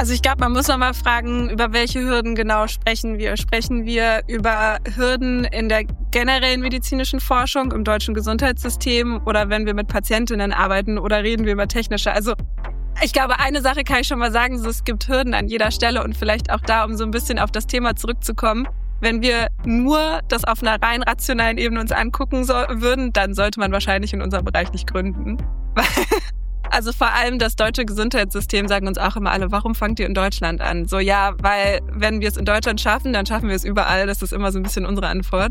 Also ich glaube, man muss noch mal fragen, über welche Hürden genau sprechen wir. Sprechen wir über Hürden in der generellen medizinischen Forschung, im deutschen Gesundheitssystem oder wenn wir mit Patientinnen arbeiten oder reden wir über technische? Also ich glaube, eine Sache kann ich schon mal sagen, es gibt Hürden an jeder Stelle und vielleicht auch da, um so ein bisschen auf das Thema zurückzukommen. Wenn wir nur das auf einer rein rationalen Ebene uns angucken würden, dann sollte man wahrscheinlich in unserem Bereich nicht gründen. Also vor allem das deutsche Gesundheitssystem sagen uns auch immer alle, warum fangt ihr in Deutschland an? So ja, weil wenn wir es in Deutschland schaffen, dann schaffen wir es überall. Das ist immer so ein bisschen unsere Antwort.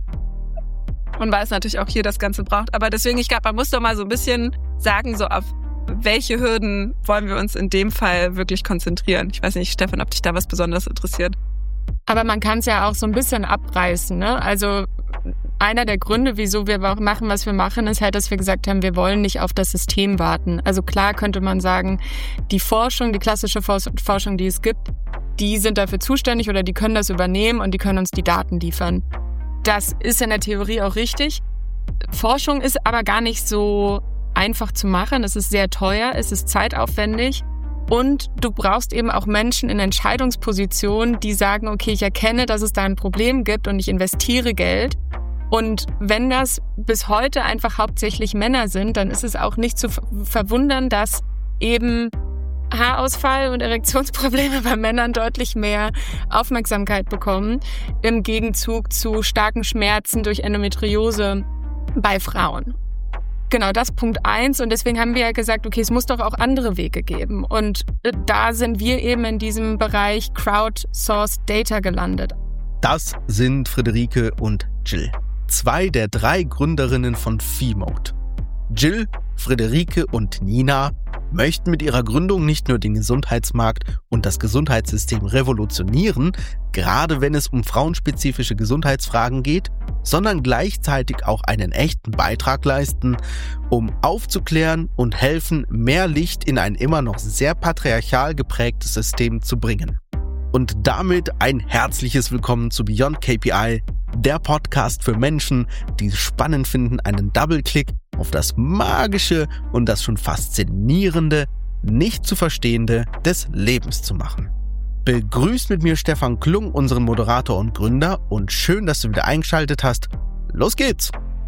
Und weil es natürlich auch hier das Ganze braucht. Aber deswegen, ich glaube, man muss doch mal so ein bisschen sagen, so auf welche Hürden wollen wir uns in dem Fall wirklich konzentrieren. Ich weiß nicht, Stefan, ob dich da was Besonderes interessiert. Aber man kann es ja auch so ein bisschen abreißen, ne? Also einer der Gründe, wieso wir machen, was wir machen, ist halt, dass wir gesagt haben, wir wollen nicht auf das System warten. Also klar könnte man sagen, die Forschung, die klassische Forschung, die es gibt, die sind dafür zuständig oder die können das übernehmen und die können uns die Daten liefern. Das ist in der Theorie auch richtig. Forschung ist aber gar nicht so einfach zu machen. Es ist sehr teuer, es ist zeitaufwendig. Und du brauchst eben auch Menschen in Entscheidungspositionen, die sagen, okay, ich erkenne, dass es da ein Problem gibt und ich investiere Geld. Und wenn das bis heute einfach hauptsächlich Männer sind, dann ist es auch nicht zu verwundern, dass eben Haarausfall und Erektionsprobleme bei Männern deutlich mehr Aufmerksamkeit bekommen, im Gegenzug zu starken Schmerzen durch Endometriose bei Frauen. Genau, das Punkt 1. Und deswegen haben wir ja gesagt, okay, es muss doch auch andere Wege geben. Und da sind wir eben in diesem Bereich Crowdsourced Data gelandet. Das sind Friederike und Jill, 2 der 3 Gründerinnen von Feemode. Jill, Friederike und Nina möchten mit ihrer Gründung nicht nur den Gesundheitsmarkt und das Gesundheitssystem revolutionieren, gerade wenn es um frauenspezifische Gesundheitsfragen geht, sondern gleichzeitig auch einen echten Beitrag leisten, um aufzuklären und helfen, mehr Licht in ein immer noch sehr patriarchal geprägtes System zu bringen. Und damit ein herzliches Willkommen zu Beyond KPI, der Podcast für Menschen, die es spannend finden, einen Double-Click auf das Magische und das schon Faszinierende, nicht zu Verstehende des Lebens zu machen. Begrüßt mit mir Stefan Klung, unseren Moderator und Gründer, und schön, dass du wieder eingeschaltet hast. Los geht's!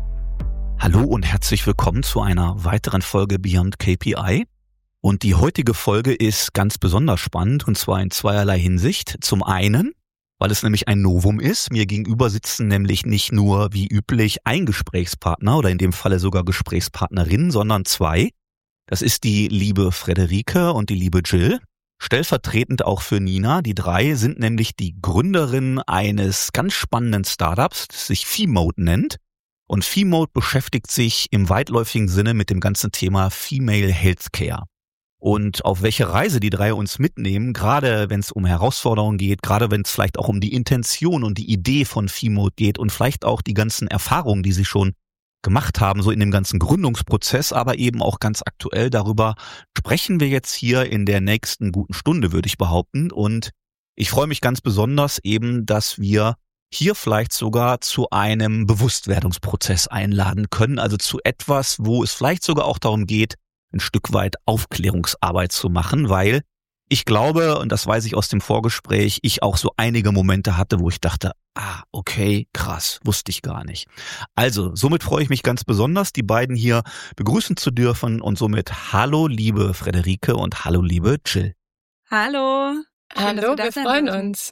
Hallo und herzlich willkommen zu einer weiteren Folge Beyond KPI. Und die heutige Folge ist ganz besonders spannend, und zwar in zweierlei Hinsicht. Zum einen, weil es nämlich ein Novum ist. Mir gegenüber sitzen nämlich nicht nur wie üblich ein Gesprächspartner oder in dem Falle sogar Gesprächspartnerin, sondern 2. Das ist die liebe Friederike und die liebe Jill. Stellvertretend auch für Nina. Die 3 sind nämlich die Gründerinnen eines ganz spannenden Startups, das sich Feemode nennt. Und Feemode beschäftigt sich im weitläufigen Sinne mit dem ganzen Thema Female Healthcare. Und auf welche Reise die 3 uns mitnehmen, gerade wenn es um Herausforderungen geht, gerade wenn es vielleicht auch um die Intention und die Idee von Feemode geht und vielleicht auch die ganzen Erfahrungen, die sie schon gemacht haben, so in dem ganzen Gründungsprozess, aber eben auch ganz aktuell, darüber sprechen wir jetzt hier in der nächsten guten Stunde, würde ich behaupten. Und ich freue mich ganz besonders eben, dass wir hier vielleicht sogar zu einem Bewusstwerdungsprozess einladen können, also zu etwas, wo es vielleicht sogar auch darum geht, ein Stück weit Aufklärungsarbeit zu machen, weil ich glaube, und das weiß ich aus dem Vorgespräch, ich auch so einige Momente hatte, wo ich dachte, okay, krass, wusste ich gar nicht. Also, somit freue ich mich ganz besonders, die beiden hier begrüßen zu dürfen, und somit hallo liebe Friederike und hallo liebe Jill. Hallo. Hallo, wir freuen uns.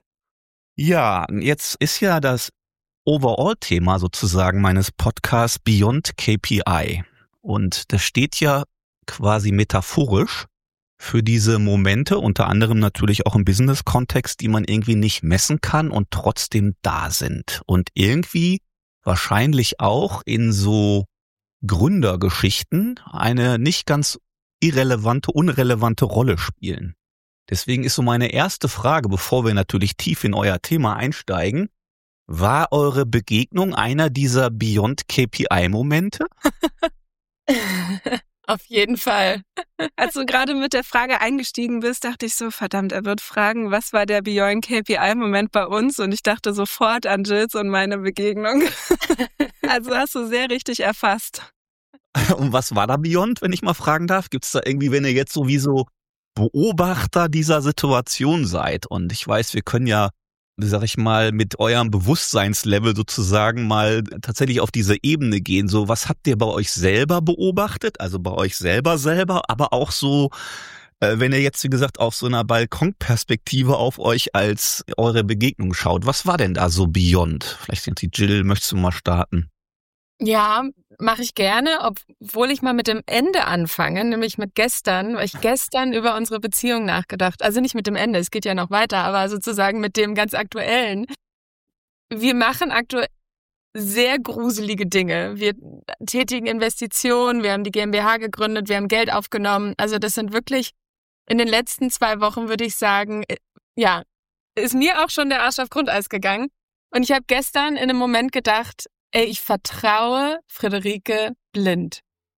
Ja, jetzt ist ja das Overall-Thema sozusagen meines Podcasts Beyond KPI. Und das steht ja quasi metaphorisch für diese Momente, unter anderem natürlich auch im Business-Kontext, die man irgendwie nicht messen kann und trotzdem da sind. Und irgendwie wahrscheinlich auch in so Gründergeschichten eine nicht ganz unrelevante Rolle spielen. Deswegen ist so meine erste Frage, bevor wir natürlich tief in euer Thema einsteigen: War eure Begegnung einer dieser Beyond KPI-Momente? Auf jeden Fall. Als du gerade mit der Frage eingestiegen bist, dachte ich so, verdammt, er wird fragen, was war der Beyond KPI-Moment bei uns? Und ich dachte sofort an Jills und meine Begegnung. Also hast du sehr richtig erfasst. Und was war da Beyond, wenn ich mal fragen darf? Gibt es da irgendwie, wenn ihr jetzt sowieso Beobachter dieser Situation seid. Und ich weiß, wir können ja, sag ich mal, mit eurem Bewusstseinslevel sozusagen mal tatsächlich auf diese Ebene gehen. So, was habt ihr bei euch selber beobachtet? Also bei euch selber, aber auch so, wenn ihr jetzt, wie gesagt, auf so einer Balkonperspektive auf euch als eure Begegnung schaut. Was war denn da so beyond? Vielleicht sind die Jill, möchtest du mal starten? Ja, mache ich gerne, obwohl ich mal mit dem Ende anfange, nämlich mit gestern, weil ich gestern über unsere Beziehung nachgedacht. Also nicht mit dem Ende, es geht ja noch weiter, aber sozusagen mit dem ganz Aktuellen. Wir machen aktuell sehr gruselige Dinge. Wir tätigen Investitionen, wir haben die GmbH gegründet, wir haben Geld aufgenommen. Also das sind wirklich in den letzten 2 Wochen, würde ich sagen, ja, ist mir auch schon der Arsch auf Grundeis gegangen. Und ich habe gestern in einem Moment gedacht, ich vertraue Friederike blind.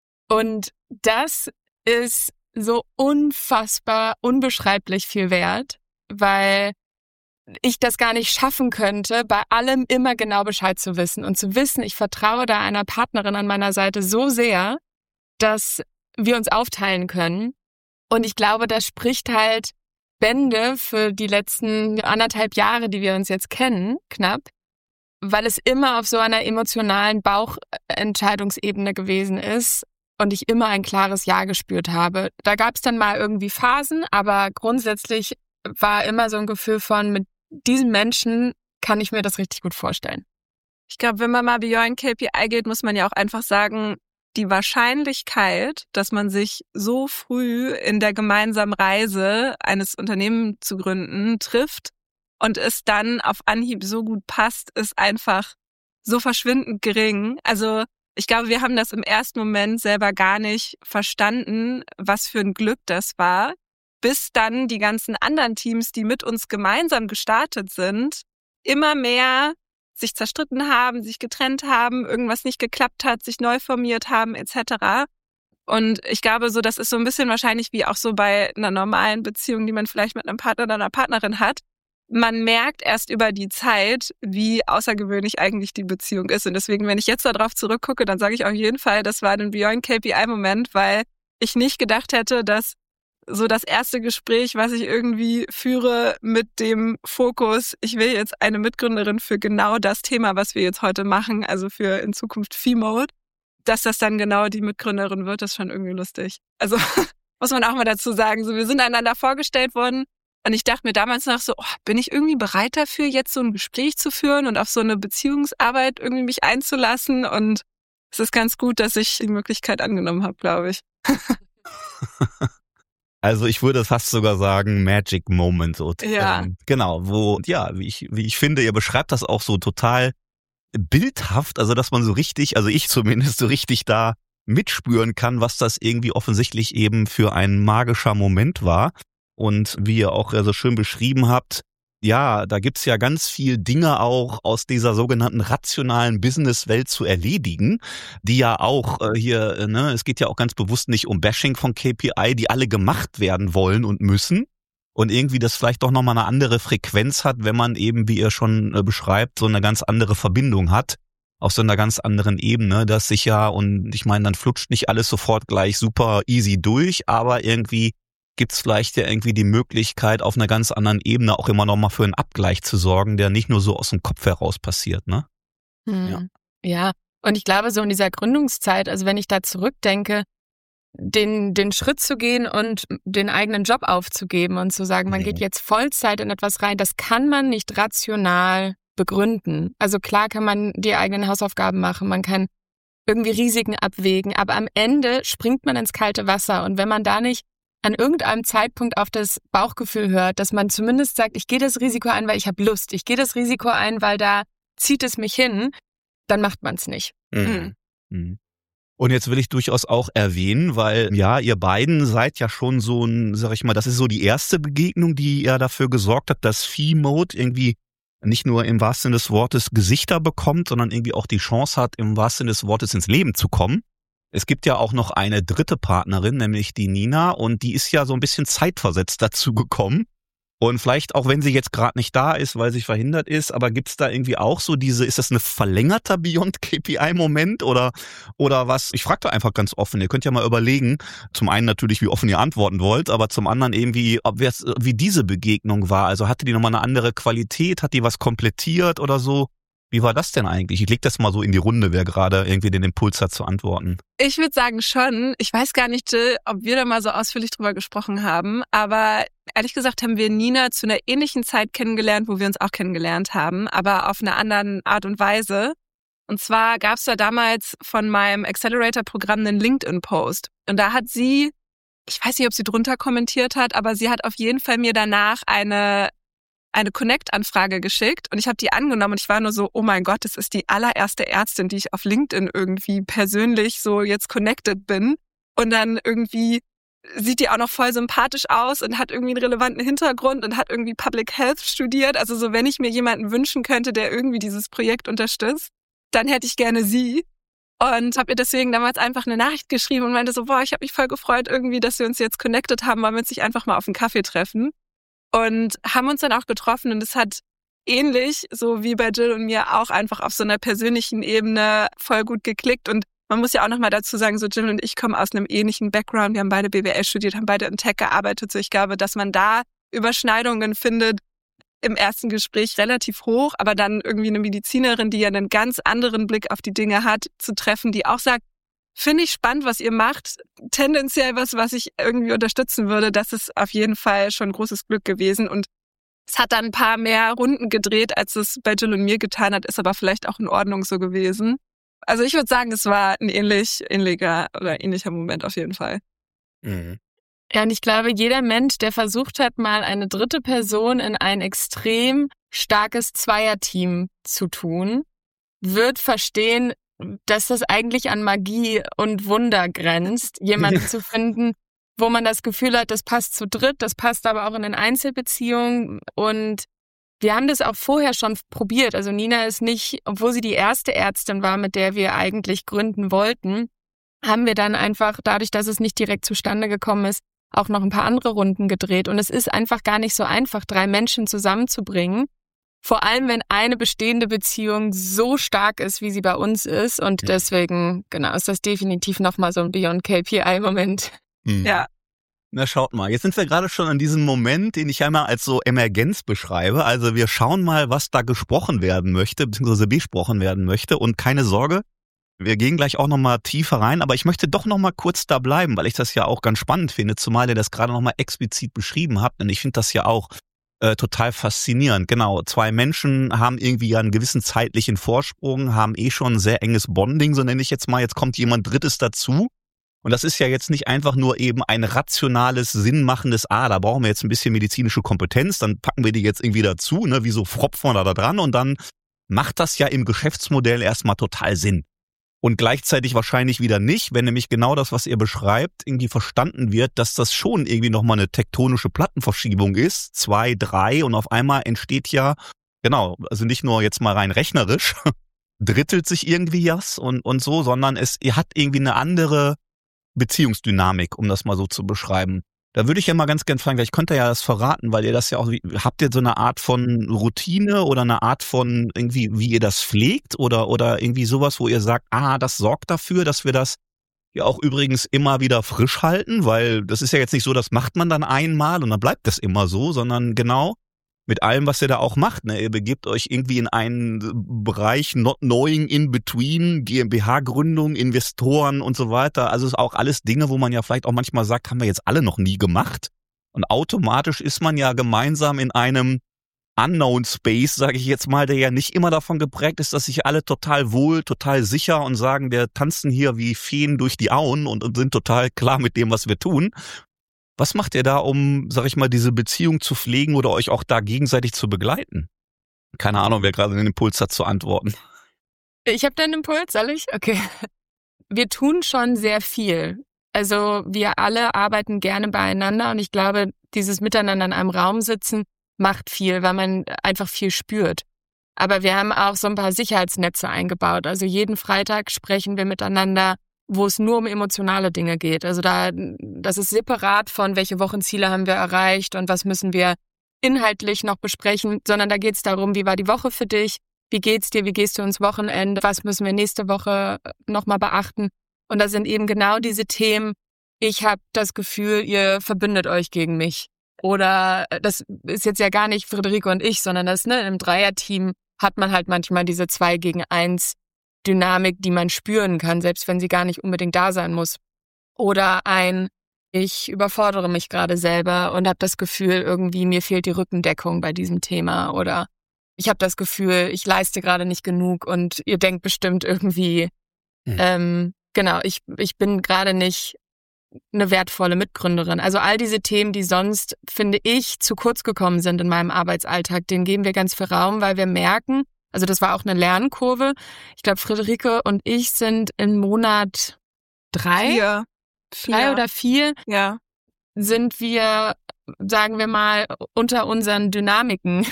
Und das ist so unfassbar, unbeschreiblich viel wert, weil ich das gar nicht schaffen könnte, bei allem immer genau Bescheid zu wissen und zu wissen, ich vertraue da einer Partnerin an meiner Seite so sehr, dass wir uns aufteilen können. Und ich glaube, das spricht halt Bände für die letzten 1,5 Jahre, die wir uns jetzt kennen, knapp, weil es immer auf so einer emotionalen Bauchentscheidungsebene gewesen ist und ich immer ein klares Ja gespürt habe. Da gab es dann mal irgendwie Phasen, aber grundsätzlich war immer so ein Gefühl von, mit diesem Menschen kann ich mir das richtig gut vorstellen. Ich glaube, wenn man mal beyond KPI geht, muss man ja auch einfach sagen, die Wahrscheinlichkeit, dass man sich so früh in der gemeinsamen Reise eines Unternehmens zu gründen trifft und es dann auf Anhieb so gut passt, ist einfach so verschwindend gering. Also ich glaube, wir haben das im ersten Moment selber gar nicht verstanden, was für ein Glück das war, bis dann die ganzen anderen Teams, die mit uns gemeinsam gestartet sind, immer mehr sich zerstritten haben, sich getrennt haben, irgendwas nicht geklappt hat, sich neu formiert haben etc. Und ich glaube, so das ist so ein bisschen wahrscheinlich wie auch so bei einer normalen Beziehung, die man vielleicht mit einem Partner oder einer Partnerin hat. Man merkt erst über die Zeit, wie außergewöhnlich eigentlich die Beziehung ist. Und deswegen, wenn ich jetzt darauf zurückgucke, dann sage ich auf jeden Fall, das war ein Beyond KPI-Moment, weil ich nicht gedacht hätte, dass so das erste Gespräch, was ich irgendwie führe mit dem Fokus, ich will jetzt eine Mitgründerin für genau das Thema, was wir jetzt heute machen, also für in Zukunft Feemode, dass das dann genau die Mitgründerin wird, ist schon irgendwie lustig. Also muss man auch mal dazu sagen, so wir sind einander vorgestellt worden und ich dachte mir damals noch so, bin ich irgendwie bereit dafür, jetzt so ein Gespräch zu führen und auf so eine Beziehungsarbeit irgendwie mich einzulassen, und es ist ganz gut, dass ich die Möglichkeit angenommen habe, glaube ich. Also ich würde fast sogar sagen, Magic Moment. So. Ja. Genau, wo, ja, wie ich finde, ihr beschreibt das auch so total bildhaft, also dass man so richtig, also ich zumindest so richtig da mitspüren kann, was das irgendwie offensichtlich eben für ein magischer Moment war. Und wie ihr auch so schön beschrieben habt, ja, da gibt's ja ganz viel Dinge auch aus dieser sogenannten rationalen Businesswelt zu erledigen, die ja auch hier, es geht ja auch ganz bewusst nicht um Bashing von KPI, die alle gemacht werden wollen und müssen. Und irgendwie das vielleicht doch nochmal eine andere Frequenz hat, wenn man eben, wie ihr schon beschreibt, so eine ganz andere Verbindung hat, auf so einer ganz anderen Ebene, dass sich ja, und ich meine, dann flutscht nicht alles sofort gleich super easy durch, aber irgendwie gibt's vielleicht ja irgendwie die Möglichkeit, auf einer ganz anderen Ebene auch immer nochmal für einen Abgleich zu sorgen, der nicht nur so aus dem Kopf heraus passiert, ne? Ja, und ich glaube, so in dieser Gründungszeit, also wenn ich da zurückdenke, den Schritt zu gehen und den eigenen Job aufzugeben und zu sagen, man geht jetzt Vollzeit in etwas rein, das kann man nicht rational begründen. Also klar kann man die eigenen Hausaufgaben machen, man kann irgendwie Risiken abwägen, aber am Ende springt man ins kalte Wasser, und wenn man da nicht an irgendeinem Zeitpunkt auf das Bauchgefühl hört, dass man zumindest sagt, ich gehe das Risiko ein, weil ich habe Lust, ich gehe das Risiko ein, weil da zieht es mich hin, dann macht man es nicht. Mhm. Und jetzt will ich durchaus auch erwähnen, weil ja, ihr beiden seid ja schon so ein, sag ich mal, das ist so die erste Begegnung, die ja dafür gesorgt hat, dass Feemode irgendwie nicht nur im wahrsten Sinne des Wortes Gesichter bekommt, sondern irgendwie auch die Chance hat, im wahrsten Sinne des Wortes ins Leben zu kommen. Es gibt ja auch noch eine dritte Partnerin, nämlich die Nina, und die ist ja so ein bisschen zeitversetzt dazu gekommen. Und vielleicht auch, wenn sie jetzt gerade nicht da ist, weil sie verhindert ist, aber gibt's da irgendwie auch so ist das ein verlängerter Beyond KPI-Moment oder was? Ich frage da einfach ganz offen, ihr könnt ja mal überlegen, zum einen natürlich, wie offen ihr antworten wollt, aber zum anderen irgendwie, wie diese Begegnung war. Also hatte die nochmal eine andere Qualität, hat die was komplettiert oder so? Wie war das denn eigentlich? Ich leg das mal so in die Runde, wer gerade irgendwie den Impuls hat zu antworten. Ich würde sagen schon. Ich weiß gar nicht, Jill, ob wir da mal so ausführlich drüber gesprochen haben, aber ehrlich gesagt haben wir Nina zu einer ähnlichen Zeit kennengelernt, wo wir uns auch kennengelernt haben, aber auf einer anderen Art und Weise. Und zwar gab es da damals von meinem Accelerator-Programm einen LinkedIn-Post. Und da hat sie, ich weiß nicht, ob sie drunter kommentiert hat, aber sie hat auf jeden Fall mir danach eine Connect-Anfrage geschickt und ich habe die angenommen und ich war nur so, oh mein Gott, das ist die allererste Ärztin, die ich auf LinkedIn irgendwie persönlich so jetzt connected bin. Und dann irgendwie sieht die auch noch voll sympathisch aus und hat irgendwie einen relevanten Hintergrund und hat irgendwie Public Health studiert. Also so, wenn ich mir jemanden wünschen könnte, der irgendwie dieses Projekt unterstützt, dann hätte ich gerne sie. Und habe ihr deswegen damals einfach eine Nachricht geschrieben und meinte so, boah, ich habe mich voll gefreut irgendwie, dass wir uns jetzt connected haben, wollen wir uns nicht einfach mal auf einen Kaffee treffen. Und haben uns dann auch getroffen und es hat ähnlich, so wie bei Jill und mir, auch einfach auf so einer persönlichen Ebene voll gut geklickt. Und man muss ja auch nochmal dazu sagen, so Jill und ich kommen aus einem ähnlichen Background. Wir haben beide BWL studiert, haben beide in Tech gearbeitet. So ich glaube, dass man da Überschneidungen findet, im ersten Gespräch relativ hoch, aber dann irgendwie eine Medizinerin, die ja einen ganz anderen Blick auf die Dinge hat, zu treffen, die auch sagt, finde ich spannend, was ihr macht. Tendenziell was ich irgendwie unterstützen würde. Das ist auf jeden Fall schon großes Glück gewesen. Und es hat dann ein paar mehr Runden gedreht, als es bei Jill und mir getan hat, ist aber vielleicht auch in Ordnung so gewesen. Also ich würde sagen, es war ein ähnlicher Moment auf jeden Fall. Mhm. Ja, und ich glaube, jeder Mensch, der versucht hat, mal eine dritte Person in ein extrem starkes Zweierteam zu tun, wird verstehen, dass das eigentlich an Magie und Wunder grenzt, jemanden zu finden, wo man das Gefühl hat, das passt zu dritt, das passt aber auch in den Einzelbeziehungen. Und wir haben das auch vorher schon probiert. Also Nina ist nicht, obwohl sie die erste Ärztin war, mit der wir eigentlich gründen wollten, haben wir dann einfach, dadurch, dass es nicht direkt zustande gekommen ist, auch noch ein paar andere Runden gedreht. Und es ist einfach gar nicht so einfach, 3 Menschen zusammenzubringen. Vor allem, wenn eine bestehende Beziehung so stark ist, wie sie bei uns ist. Und deswegen, genau, ist das definitiv nochmal so ein Beyond KPI-Moment. Mhm. Ja. Na, schaut mal, jetzt sind wir gerade schon an diesem Moment, den ich einmal als so Emergenz beschreibe. Also wir schauen mal, was da gesprochen werden möchte, beziehungsweise besprochen werden möchte. Und keine Sorge, wir gehen gleich auch nochmal tiefer rein. Aber ich möchte doch nochmal kurz da bleiben, weil ich das ja auch ganz spannend finde, zumal ihr das gerade nochmal explizit beschrieben habt. Und ich finde das ja auch total faszinierend. Genau, 2 Menschen haben irgendwie ja einen gewissen zeitlichen Vorsprung, haben schon ein sehr enges Bonding, so nenne ich jetzt mal. Jetzt kommt jemand Drittes dazu. Und das ist ja jetzt nicht einfach nur eben ein rationales, sinnmachendes, da brauchen wir jetzt ein bisschen medizinische Kompetenz, dann packen wir die jetzt irgendwie dazu, ne, wie so Fropfen da dran und dann macht das ja im Geschäftsmodell erstmal total Sinn. Und gleichzeitig wahrscheinlich wieder nicht, wenn nämlich genau das, was ihr beschreibt, irgendwie verstanden wird, dass das schon irgendwie nochmal eine tektonische Plattenverschiebung ist, 2, 3 und auf einmal entsteht ja, genau, also nicht nur jetzt mal rein rechnerisch, drittelt sich irgendwie was und so, sondern ihr hat irgendwie eine andere Beziehungsdynamik, um das mal so zu beschreiben. Da würde ich ja mal ganz gern fragen, vielleicht könnt ihr ja das verraten, weil ihr das ja auch, habt ihr so eine Art von Routine oder eine Art von irgendwie, wie ihr das pflegt oder irgendwie sowas, wo ihr sagt, das sorgt dafür, dass wir das ja auch übrigens immer wieder frisch halten, weil das ist ja jetzt nicht so, das macht man dann einmal und dann bleibt das immer so, sondern genau mit allem, was ihr da auch macht. Ne? Ihr begebt euch irgendwie in einen Bereich not knowing in between, GmbH-Gründung, Investoren und so weiter. Also ist auch alles Dinge, wo man ja vielleicht auch manchmal sagt, haben wir jetzt alle noch nie gemacht. Und automatisch ist man ja gemeinsam in einem Unknown Space, sage ich jetzt mal, der ja nicht immer davon geprägt ist, dass sich alle total wohl, total sicher und sagen, wir tanzen hier wie Feen durch die Auen und sind total klar mit dem, was wir tun. Was macht ihr da, um, sag ich mal, diese Beziehung zu pflegen oder euch auch da gegenseitig zu begleiten? Keine Ahnung, wer gerade den Impuls hat zu antworten. Ich habe den Impuls, soll ich? Okay. Wir tun schon sehr viel. Also wir alle arbeiten gerne beieinander und ich glaube, dieses Miteinander in einem Raum sitzen macht viel, weil man einfach viel spürt. Aber wir haben auch so ein paar Sicherheitsnetze eingebaut. Also jeden Freitag sprechen wir miteinander, wo es nur um emotionale Dinge geht. Also das ist separat von, welche Wochenziele haben wir erreicht und was müssen wir inhaltlich noch besprechen, sondern da geht es darum, wie war die Woche für dich, wie geht's dir, wie gehst du ins Wochenende, was müssen wir nächste Woche nochmal beachten. Und da sind eben genau diese Themen, ich habe das Gefühl, ihr verbündet euch gegen mich. Oder das ist jetzt ja gar nicht Friederike und ich, sondern das, im Dreierteam hat man halt manchmal diese 2-gegen-1 Dynamik, die man spüren kann, selbst wenn sie gar nicht unbedingt da sein muss. Oder ich überfordere mich gerade selber und habe das Gefühl, irgendwie mir fehlt die Rückendeckung bei diesem Thema. Oder ich habe das Gefühl, ich leiste gerade nicht genug und ihr denkt bestimmt irgendwie, ich bin gerade nicht eine wertvolle Mitgründerin. Also all diese Themen, die sonst, finde ich, zu kurz gekommen sind in meinem Arbeitsalltag, denen geben wir ganz viel Raum, weil wir merken, also das war auch eine Lernkurve. Ich glaube, Friederike und ich sind im Monat 3 oder 4, ja, sind wir, sagen wir mal, unter unseren Dynamiken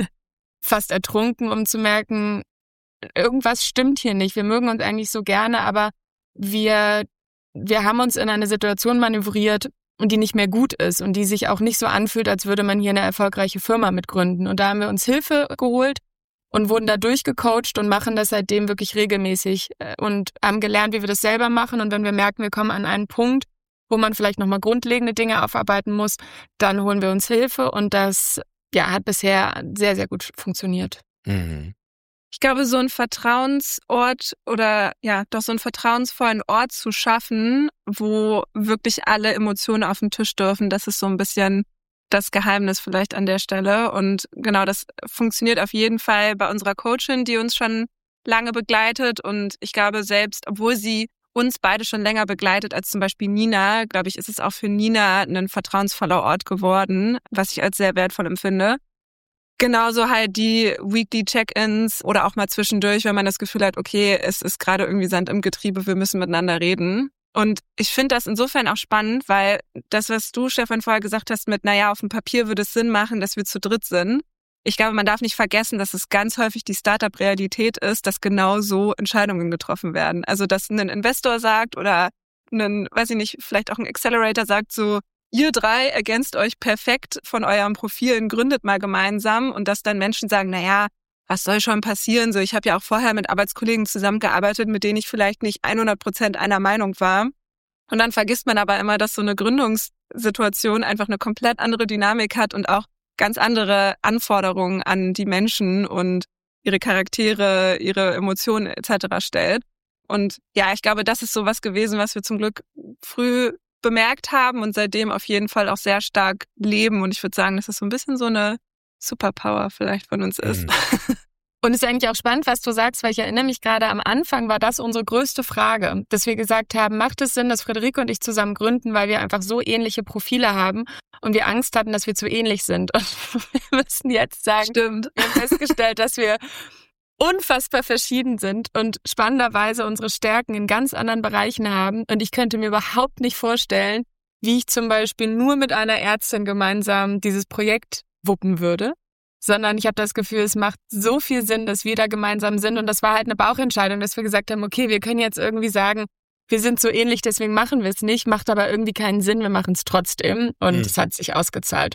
fast ertrunken, um zu merken, irgendwas stimmt hier nicht. Wir mögen uns eigentlich so gerne, aber wir haben uns in eine Situation manövriert, die nicht mehr gut ist und die sich auch nicht so anfühlt, als würde man hier eine erfolgreiche Firma mitgründen. Und da haben wir uns Hilfe geholt und wurden da durchgecoacht und machen das seitdem wirklich regelmäßig und haben gelernt, wie wir das selber machen. Und wenn wir merken, wir kommen an einen Punkt, wo man vielleicht nochmal grundlegende Dinge aufarbeiten muss, dann holen wir uns Hilfe und das hat bisher sehr, sehr gut funktioniert. Mhm. Ich glaube, so ein Vertrauensort oder so einen vertrauensvollen Ort zu schaffen, wo wirklich alle Emotionen auf den Tisch dürfen, das ist so ein bisschen das Geheimnis vielleicht an der Stelle. Und genau, das funktioniert auf jeden Fall bei unserer Coachin, die uns schon lange begleitet. Und ich glaube selbst, obwohl sie uns beide schon länger begleitet als zum Beispiel Nina, glaube ich, ist es auch für Nina ein vertrauensvoller Ort geworden, was ich als sehr wertvoll empfinde. Genauso halt die Weekly Check-ins oder auch mal zwischendurch, wenn man das Gefühl hat, okay, es ist gerade irgendwie Sand im Getriebe, wir müssen miteinander reden. Und ich finde das insofern auch spannend, weil das, was du, Stefan, vorher gesagt hast mit, auf dem Papier würde es Sinn machen, dass wir zu dritt sind. Ich glaube, man darf nicht vergessen, dass es ganz häufig die Startup-Realität ist, dass genau so Entscheidungen getroffen werden. Also, dass ein Investor sagt oder vielleicht auch ein Accelerator sagt so, ihr 3 ergänzt euch perfekt von euren Profilen, gründet mal gemeinsam und dass dann Menschen sagen, was soll schon passieren? So, ich habe ja auch vorher mit Arbeitskollegen zusammengearbeitet, mit denen ich vielleicht nicht 100% einer Meinung war. Und dann vergisst man aber immer, dass so eine Gründungssituation einfach eine komplett andere Dynamik hat und auch ganz andere Anforderungen an die Menschen und ihre Charaktere, ihre Emotionen etc. stellt. Und ich glaube, das ist so was gewesen, was wir zum Glück früh bemerkt haben und seitdem auf jeden Fall auch sehr stark leben. Und ich würde sagen, dass das so ein bisschen so eine Superpower vielleicht von uns ist. Und es ist eigentlich auch spannend, was du sagst, weil ich erinnere mich gerade, am Anfang war das unsere größte Frage, dass wir gesagt haben, macht es Sinn, dass Friederike und ich zusammen gründen, weil wir einfach so ähnliche Profile haben und wir Angst hatten, dass wir zu ähnlich sind. Und wir müssen jetzt sagen, Stimmt. Wir haben festgestellt, dass wir unfassbar verschieden sind und spannenderweise unsere Stärken in ganz anderen Bereichen haben. Und ich könnte mir überhaupt nicht vorstellen, wie ich zum Beispiel nur mit einer Ärztin gemeinsam dieses Projekt wuppen würde, sondern ich habe das Gefühl, es macht so viel Sinn, dass wir da gemeinsam sind. Und das war halt eine Bauchentscheidung, dass wir gesagt haben, okay, wir können jetzt irgendwie sagen, wir sind so ähnlich, deswegen machen wir es nicht, macht aber irgendwie keinen Sinn, wir machen es trotzdem. Und es hat sich ausgezahlt.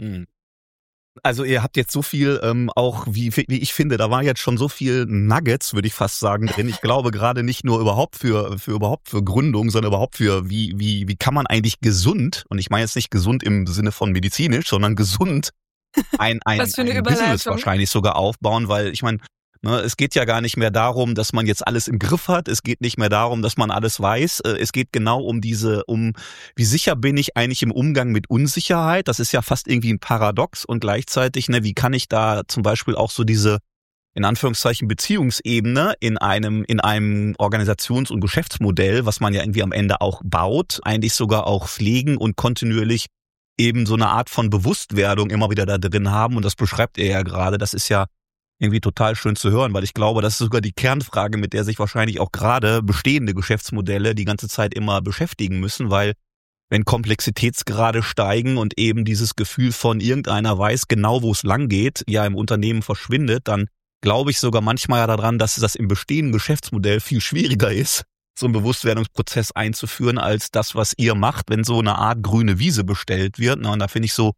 Also ihr habt jetzt so viel, auch wie ich finde, da war jetzt schon so viel Nuggets, würde ich fast sagen, drin. Ich glaube gerade nicht nur überhaupt für Gründung, sondern überhaupt für wie kann man eigentlich gesund, und ich meine jetzt nicht gesund im Sinne von medizinisch, sondern gesund ein Business wahrscheinlich sogar aufbauen, weil ich meine, es geht ja gar nicht mehr darum, dass man jetzt alles im Griff hat. Es geht nicht mehr darum, dass man alles weiß. Es geht genau um wie sicher bin ich eigentlich im Umgang mit Unsicherheit. Das ist ja fast irgendwie ein Paradox und gleichzeitig, wie kann ich da zum Beispiel auch so diese, in Anführungszeichen, Beziehungsebene in einem Organisations- und Geschäftsmodell, was man ja irgendwie am Ende auch baut, eigentlich sogar auch pflegen und kontinuierlich eben so eine Art von Bewusstwerdung immer wieder da drin haben. Und das beschreibt er ja gerade. Das ist ja irgendwie total schön zu hören, weil ich glaube, das ist sogar die Kernfrage, mit der sich wahrscheinlich auch gerade bestehende Geschäftsmodelle die ganze Zeit immer beschäftigen müssen, weil wenn Komplexitätsgrade steigen und eben dieses Gefühl von irgendeiner weiß genau, wo es lang geht, ja im Unternehmen verschwindet, dann glaube ich sogar manchmal ja daran, dass das im bestehenden Geschäftsmodell viel schwieriger ist, so einen Bewusstwerdungsprozess einzuführen, als das, was ihr macht, wenn so eine Art grüne Wiese bestellt wird. Und da finde ich so,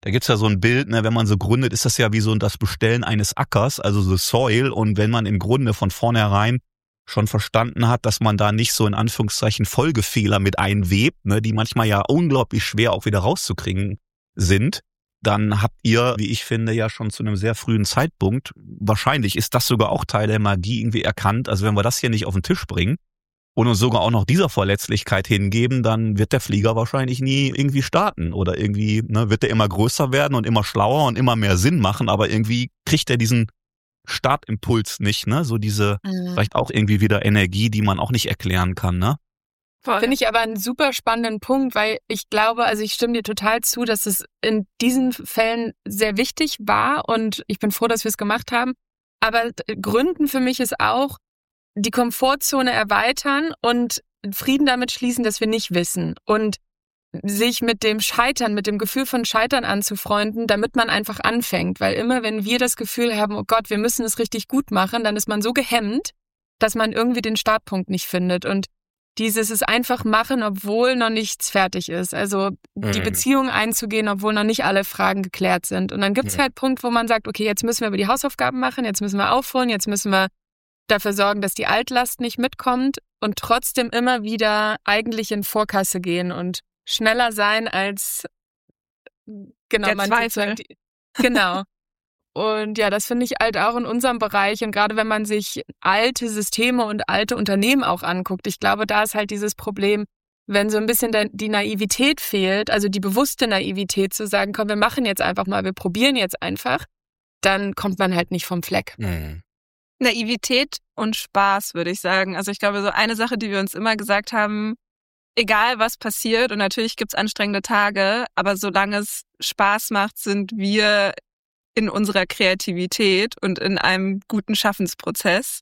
Da gibt's ja so ein Bild, ne, wenn man so gründet, ist das ja wie so das Bestellen eines Ackers, also so Soil. Und wenn man im Grunde von vornherein schon verstanden hat, dass man da nicht so in Anführungszeichen Folgefehler mit einwebt, ne, die manchmal ja unglaublich schwer auch wieder rauszukriegen sind, dann habt ihr, wie ich finde, ja schon zu einem sehr frühen Zeitpunkt, wahrscheinlich ist das sogar auch Teil der Magie irgendwie erkannt, also wenn wir das hier nicht auf den Tisch bringen und uns sogar auch noch dieser Verletzlichkeit hingeben, dann wird der Flieger wahrscheinlich nie irgendwie starten oder irgendwie, ne, wird der immer größer werden und immer schlauer und immer mehr Sinn machen, aber irgendwie kriegt er diesen Startimpuls nicht, ne, so diese vielleicht auch irgendwie wieder Energie, die man auch nicht erklären kann, ne? Finde ich aber einen super spannenden Punkt, weil ich glaube, also ich stimme dir total zu, dass es in diesen Fällen sehr wichtig war und ich bin froh, dass wir es gemacht haben. Aber Gründen für mich ist auch, die Komfortzone erweitern und Frieden damit schließen, dass wir nicht wissen und sich mit dem Scheitern, mit dem Gefühl von Scheitern anzufreunden, damit man einfach anfängt. Weil immer, wenn wir das Gefühl haben, oh Gott, wir müssen es richtig gut machen, dann ist man so gehemmt, dass man irgendwie den Startpunkt nicht findet. Und dieses ist einfach machen, obwohl noch nichts fertig ist. Also die Beziehung einzugehen, obwohl noch nicht alle Fragen geklärt sind. Und dann gibt's halt Punkt, wo man sagt, okay, jetzt müssen wir aber die Hausaufgaben machen, jetzt müssen wir aufholen, jetzt müssen wir dafür sorgen, dass die Altlast nicht mitkommt und trotzdem immer wieder eigentlich in Vorkasse gehen und schneller sein als der Zweifel. Genau. Und ja, das finde ich halt auch in unserem Bereich und gerade wenn man sich alte Systeme und alte Unternehmen auch anguckt, ich glaube, da ist halt dieses Problem, wenn so ein bisschen die Naivität fehlt, also die bewusste Naivität zu sagen, komm, wir machen jetzt einfach mal, wir probieren jetzt einfach, dann kommt man halt nicht vom Fleck. Naivität und Spaß, würde ich sagen. Also ich glaube, so eine Sache, die wir uns immer gesagt haben, egal was passiert und natürlich gibt's anstrengende Tage, aber solange es Spaß macht, sind wir in unserer Kreativität und in einem guten Schaffensprozess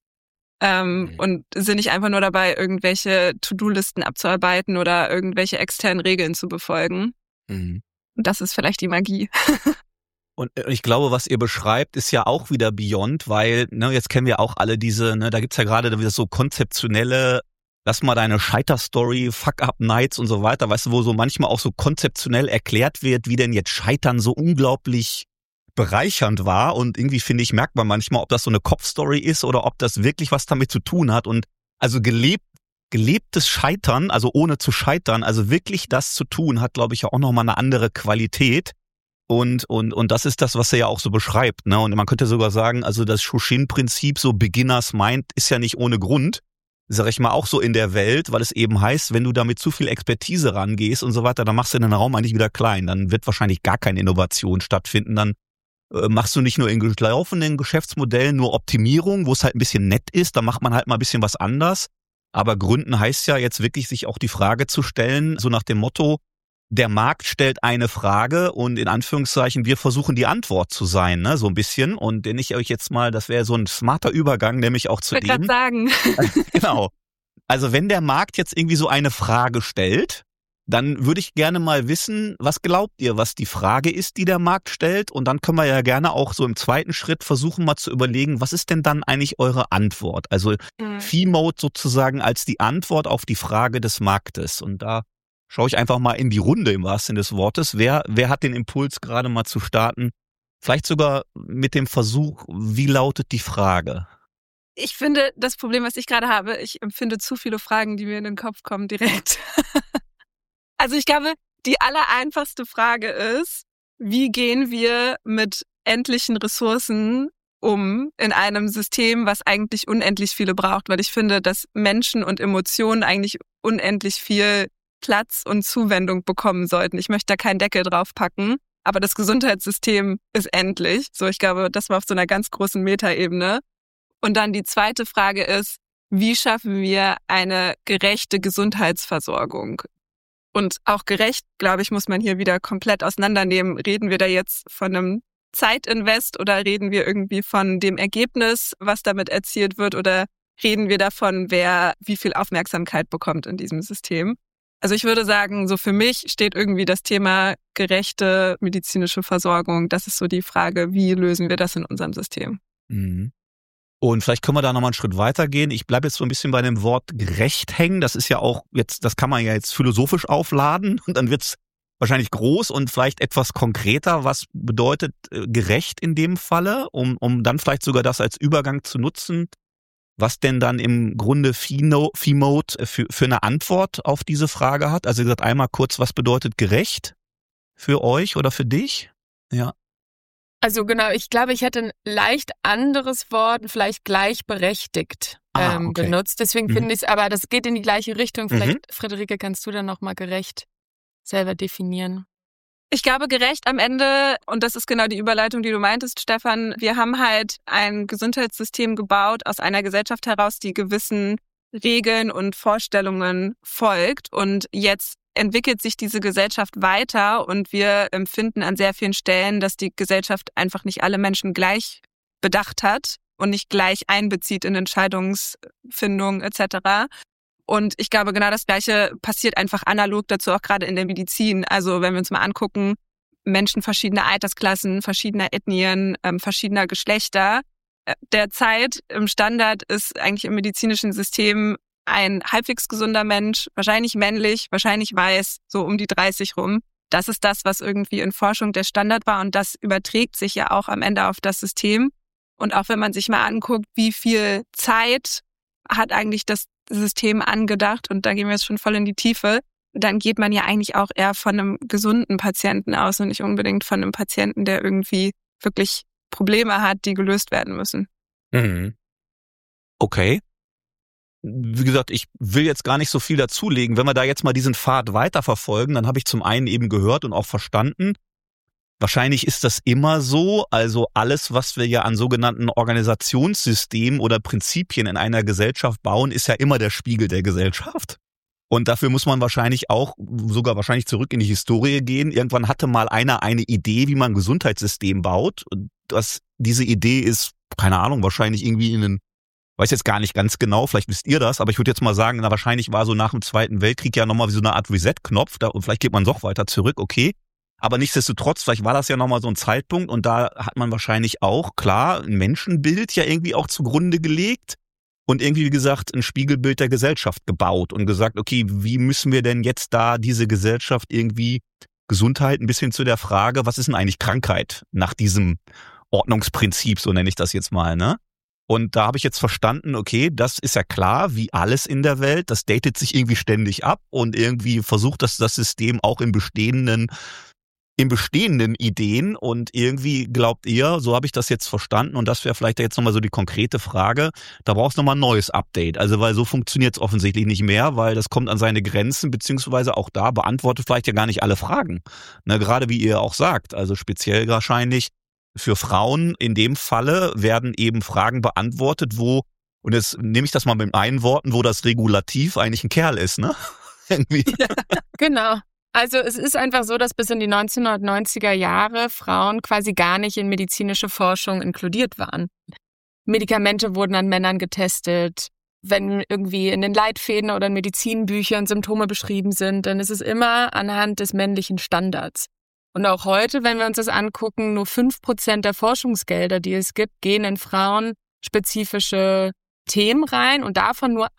und sind nicht einfach nur dabei, irgendwelche To-Do-Listen abzuarbeiten oder irgendwelche externen Regeln zu befolgen. Und das ist vielleicht die Magie. Und ich glaube, was ihr beschreibt, ist ja auch wieder Beyond, weil, ne, jetzt kennen wir auch alle diese, ne, da gibt's ja gerade wieder so konzeptionelle, lass mal deine Scheiterstory, Fuck-Up-Nights und so weiter, weißt du, wo so manchmal auch so konzeptionell erklärt wird, wie denn jetzt Scheitern so unglaublich bereichernd war und irgendwie, finde ich, merkt man manchmal, ob das so eine Kopfstory ist oder ob das wirklich was damit zu tun hat und also gelebtes Scheitern, also ohne zu scheitern, also wirklich das zu tun, hat, glaube ich, ja auch nochmal eine andere Qualität und das ist das, was er ja auch so beschreibt, ne, und man könnte sogar sagen, also das Shushin-Prinzip, so Beginners Mind, ist ja nicht ohne Grund, sag ich mal, auch so in der Welt, weil es eben heißt, wenn du da mit zu viel Expertise rangehst und so weiter, dann machst du den Raum eigentlich wieder klein, dann wird wahrscheinlich gar keine Innovation stattfinden, dann machst du nicht nur in laufenden Geschäftsmodellen nur Optimierung, wo es halt ein bisschen nett ist, da macht man halt mal ein bisschen was anders. Aber Gründen heißt ja jetzt wirklich, sich auch die Frage zu stellen, so nach dem Motto, der Markt stellt eine Frage und in Anführungszeichen, wir versuchen die Antwort zu sein, ne, so ein bisschen. Und den ich euch jetzt mal, das wäre so ein smarter Übergang, nämlich auch zu dem. Ich wollte gerade sagen. Genau. Also wenn der Markt jetzt irgendwie so eine Frage stellt, dann würde ich gerne mal wissen, was glaubt ihr, was die Frage ist, die der Markt stellt? Und dann können wir ja gerne auch so im zweiten Schritt versuchen mal zu überlegen, was ist denn dann eigentlich eure Antwort? Also Fee-Mode sozusagen als die Antwort auf die Frage des Marktes. Und da schaue ich einfach mal in die Runde im wahrsten Sinne des Wortes. Wer hat den Impuls gerade mal zu starten? Vielleicht sogar mit dem Versuch, wie lautet die Frage? Ich finde, das Problem, was ich gerade habe, ich empfinde zu viele Fragen, die mir in den Kopf kommen direkt. Also ich glaube, die allereinfachste Frage ist, wie gehen wir mit endlichen Ressourcen um in einem System, was eigentlich unendlich viele braucht? Weil ich finde, dass Menschen und Emotionen eigentlich unendlich viel Platz und Zuwendung bekommen sollten. Ich möchte da keinen Deckel drauf packen, aber das Gesundheitssystem ist endlich. So, ich glaube, das war auf so einer ganz großen Metaebene. Und dann die zweite Frage ist, wie schaffen wir eine gerechte Gesundheitsversorgung? Und auch gerecht, glaube ich, muss man hier wieder komplett auseinandernehmen. Reden wir da jetzt von einem Zeitinvest oder reden wir irgendwie von dem Ergebnis, was damit erzielt wird, oder reden wir davon, wer wie viel Aufmerksamkeit bekommt in diesem System? Also ich würde sagen, so für mich steht irgendwie das Thema gerechte medizinische Versorgung. Das ist so die Frage, wie lösen wir das in unserem System? Mhm. Und vielleicht können wir da nochmal einen Schritt weitergehen. Ich bleibe jetzt so ein bisschen bei dem Wort gerecht hängen. Das ist ja auch jetzt, das kann man ja jetzt philosophisch aufladen und dann wird's wahrscheinlich groß und vielleicht etwas konkreter. Was bedeutet gerecht in dem Falle, um dann vielleicht sogar das als Übergang zu nutzen, was denn dann im Grunde Fee-Mode für eine Antwort auf diese Frage hat? Also wie gesagt, einmal kurz, was bedeutet gerecht für euch oder für dich? Ja. Also genau, ich glaube, ich hätte ein leicht anderes Wort, vielleicht gleichberechtigt Okay. benutzt. Deswegen finde ich es, aber das geht in die gleiche Richtung. Vielleicht, Friederike, kannst du dann nochmal gerecht selber definieren? Ich glaube, gerecht am Ende, und das ist genau die Überleitung, die du meintest, Stefan, wir haben halt ein Gesundheitssystem gebaut aus einer Gesellschaft heraus, die gewissen Regeln und Vorstellungen folgt. Und jetzt entwickelt sich diese Gesellschaft weiter und wir empfinden an sehr vielen Stellen, dass die Gesellschaft einfach nicht alle Menschen gleich bedacht hat und nicht gleich einbezieht in Entscheidungsfindung etc. Und ich glaube, genau das Gleiche passiert einfach analog dazu, auch gerade in der Medizin. Also wenn wir uns mal angucken, Menschen verschiedener Altersklassen, verschiedener Ethnien, verschiedener Geschlechter. Derzeit im Standard ist eigentlich im medizinischen System ein halbwegs gesunder Mensch, wahrscheinlich männlich, wahrscheinlich weiß, so um die 30 rum. Das ist das, was irgendwie in Forschung der Standard war und das überträgt sich ja auch am Ende auf das System. Und auch wenn man sich mal anguckt, wie viel Zeit hat eigentlich das System angedacht, und da gehen wir jetzt schon voll in die Tiefe, dann geht man ja eigentlich auch eher von einem gesunden Patienten aus und nicht unbedingt von einem Patienten, der irgendwie wirklich Probleme hat, die gelöst werden müssen. Okay. Wie gesagt, ich will jetzt gar nicht so viel dazulegen. Wenn wir da jetzt mal diesen Pfad weiterverfolgen, dann habe ich zum einen eben gehört und auch verstanden, wahrscheinlich ist das immer so, also alles, was wir ja an sogenannten Organisationssystemen oder Prinzipien in einer Gesellschaft bauen, ist ja immer der Spiegel der Gesellschaft. Und dafür muss man wahrscheinlich auch sogar wahrscheinlich zurück in die Historie gehen. Irgendwann hatte mal einer eine Idee, wie man ein Gesundheitssystem baut. Und diese Idee ist, keine Ahnung, wahrscheinlich irgendwie weiß jetzt gar nicht ganz genau, vielleicht wisst ihr das, aber ich würde jetzt mal sagen, wahrscheinlich war so nach dem Zweiten Weltkrieg ja nochmal wie so eine Art Reset-Knopf, und vielleicht geht man doch weiter zurück, okay. Aber nichtsdestotrotz, vielleicht war das ja nochmal so ein Zeitpunkt und da hat man wahrscheinlich auch, klar, ein Menschenbild ja irgendwie auch zugrunde gelegt und irgendwie, wie gesagt, ein Spiegelbild der Gesellschaft gebaut und gesagt, okay, wie müssen wir denn jetzt da diese Gesellschaft irgendwie Gesundheit ein bisschen zu der Frage, was ist denn eigentlich Krankheit nach diesem Ordnungsprinzip, so nenne ich das jetzt mal, ne? Und da habe ich jetzt verstanden, okay, das ist ja klar, wie alles in der Welt, das datet sich irgendwie ständig ab und irgendwie versucht das System auch in bestehenden Ideen und irgendwie glaubt ihr, so habe ich das jetzt verstanden und das wäre vielleicht jetzt nochmal so die konkrete Frage, da brauchst du nochmal ein neues Update, also weil so funktioniert es offensichtlich nicht mehr, weil das kommt an seine Grenzen, beziehungsweise auch da beantwortet vielleicht ja gar nicht alle Fragen, ne, gerade wie ihr auch sagt, also speziell wahrscheinlich für Frauen in dem Falle werden eben Fragen beantwortet, und jetzt nehme ich das mal mit einen Worten, wo das Regulativ eigentlich ein Kerl ist, ne? Irgendwie. Ja, genau. Also es ist einfach so, dass bis in die 1990er Jahre Frauen quasi gar nicht in medizinische Forschung inkludiert waren. Medikamente wurden an Männern getestet. Wenn irgendwie in den Leitfäden oder in Medizinbüchern Symptome beschrieben sind, dann ist es immer anhand des männlichen Standards. Und auch heute, wenn wir uns das angucken, nur 5% der Forschungsgelder, die es gibt, gehen in frauenspezifische Themen rein und davon nur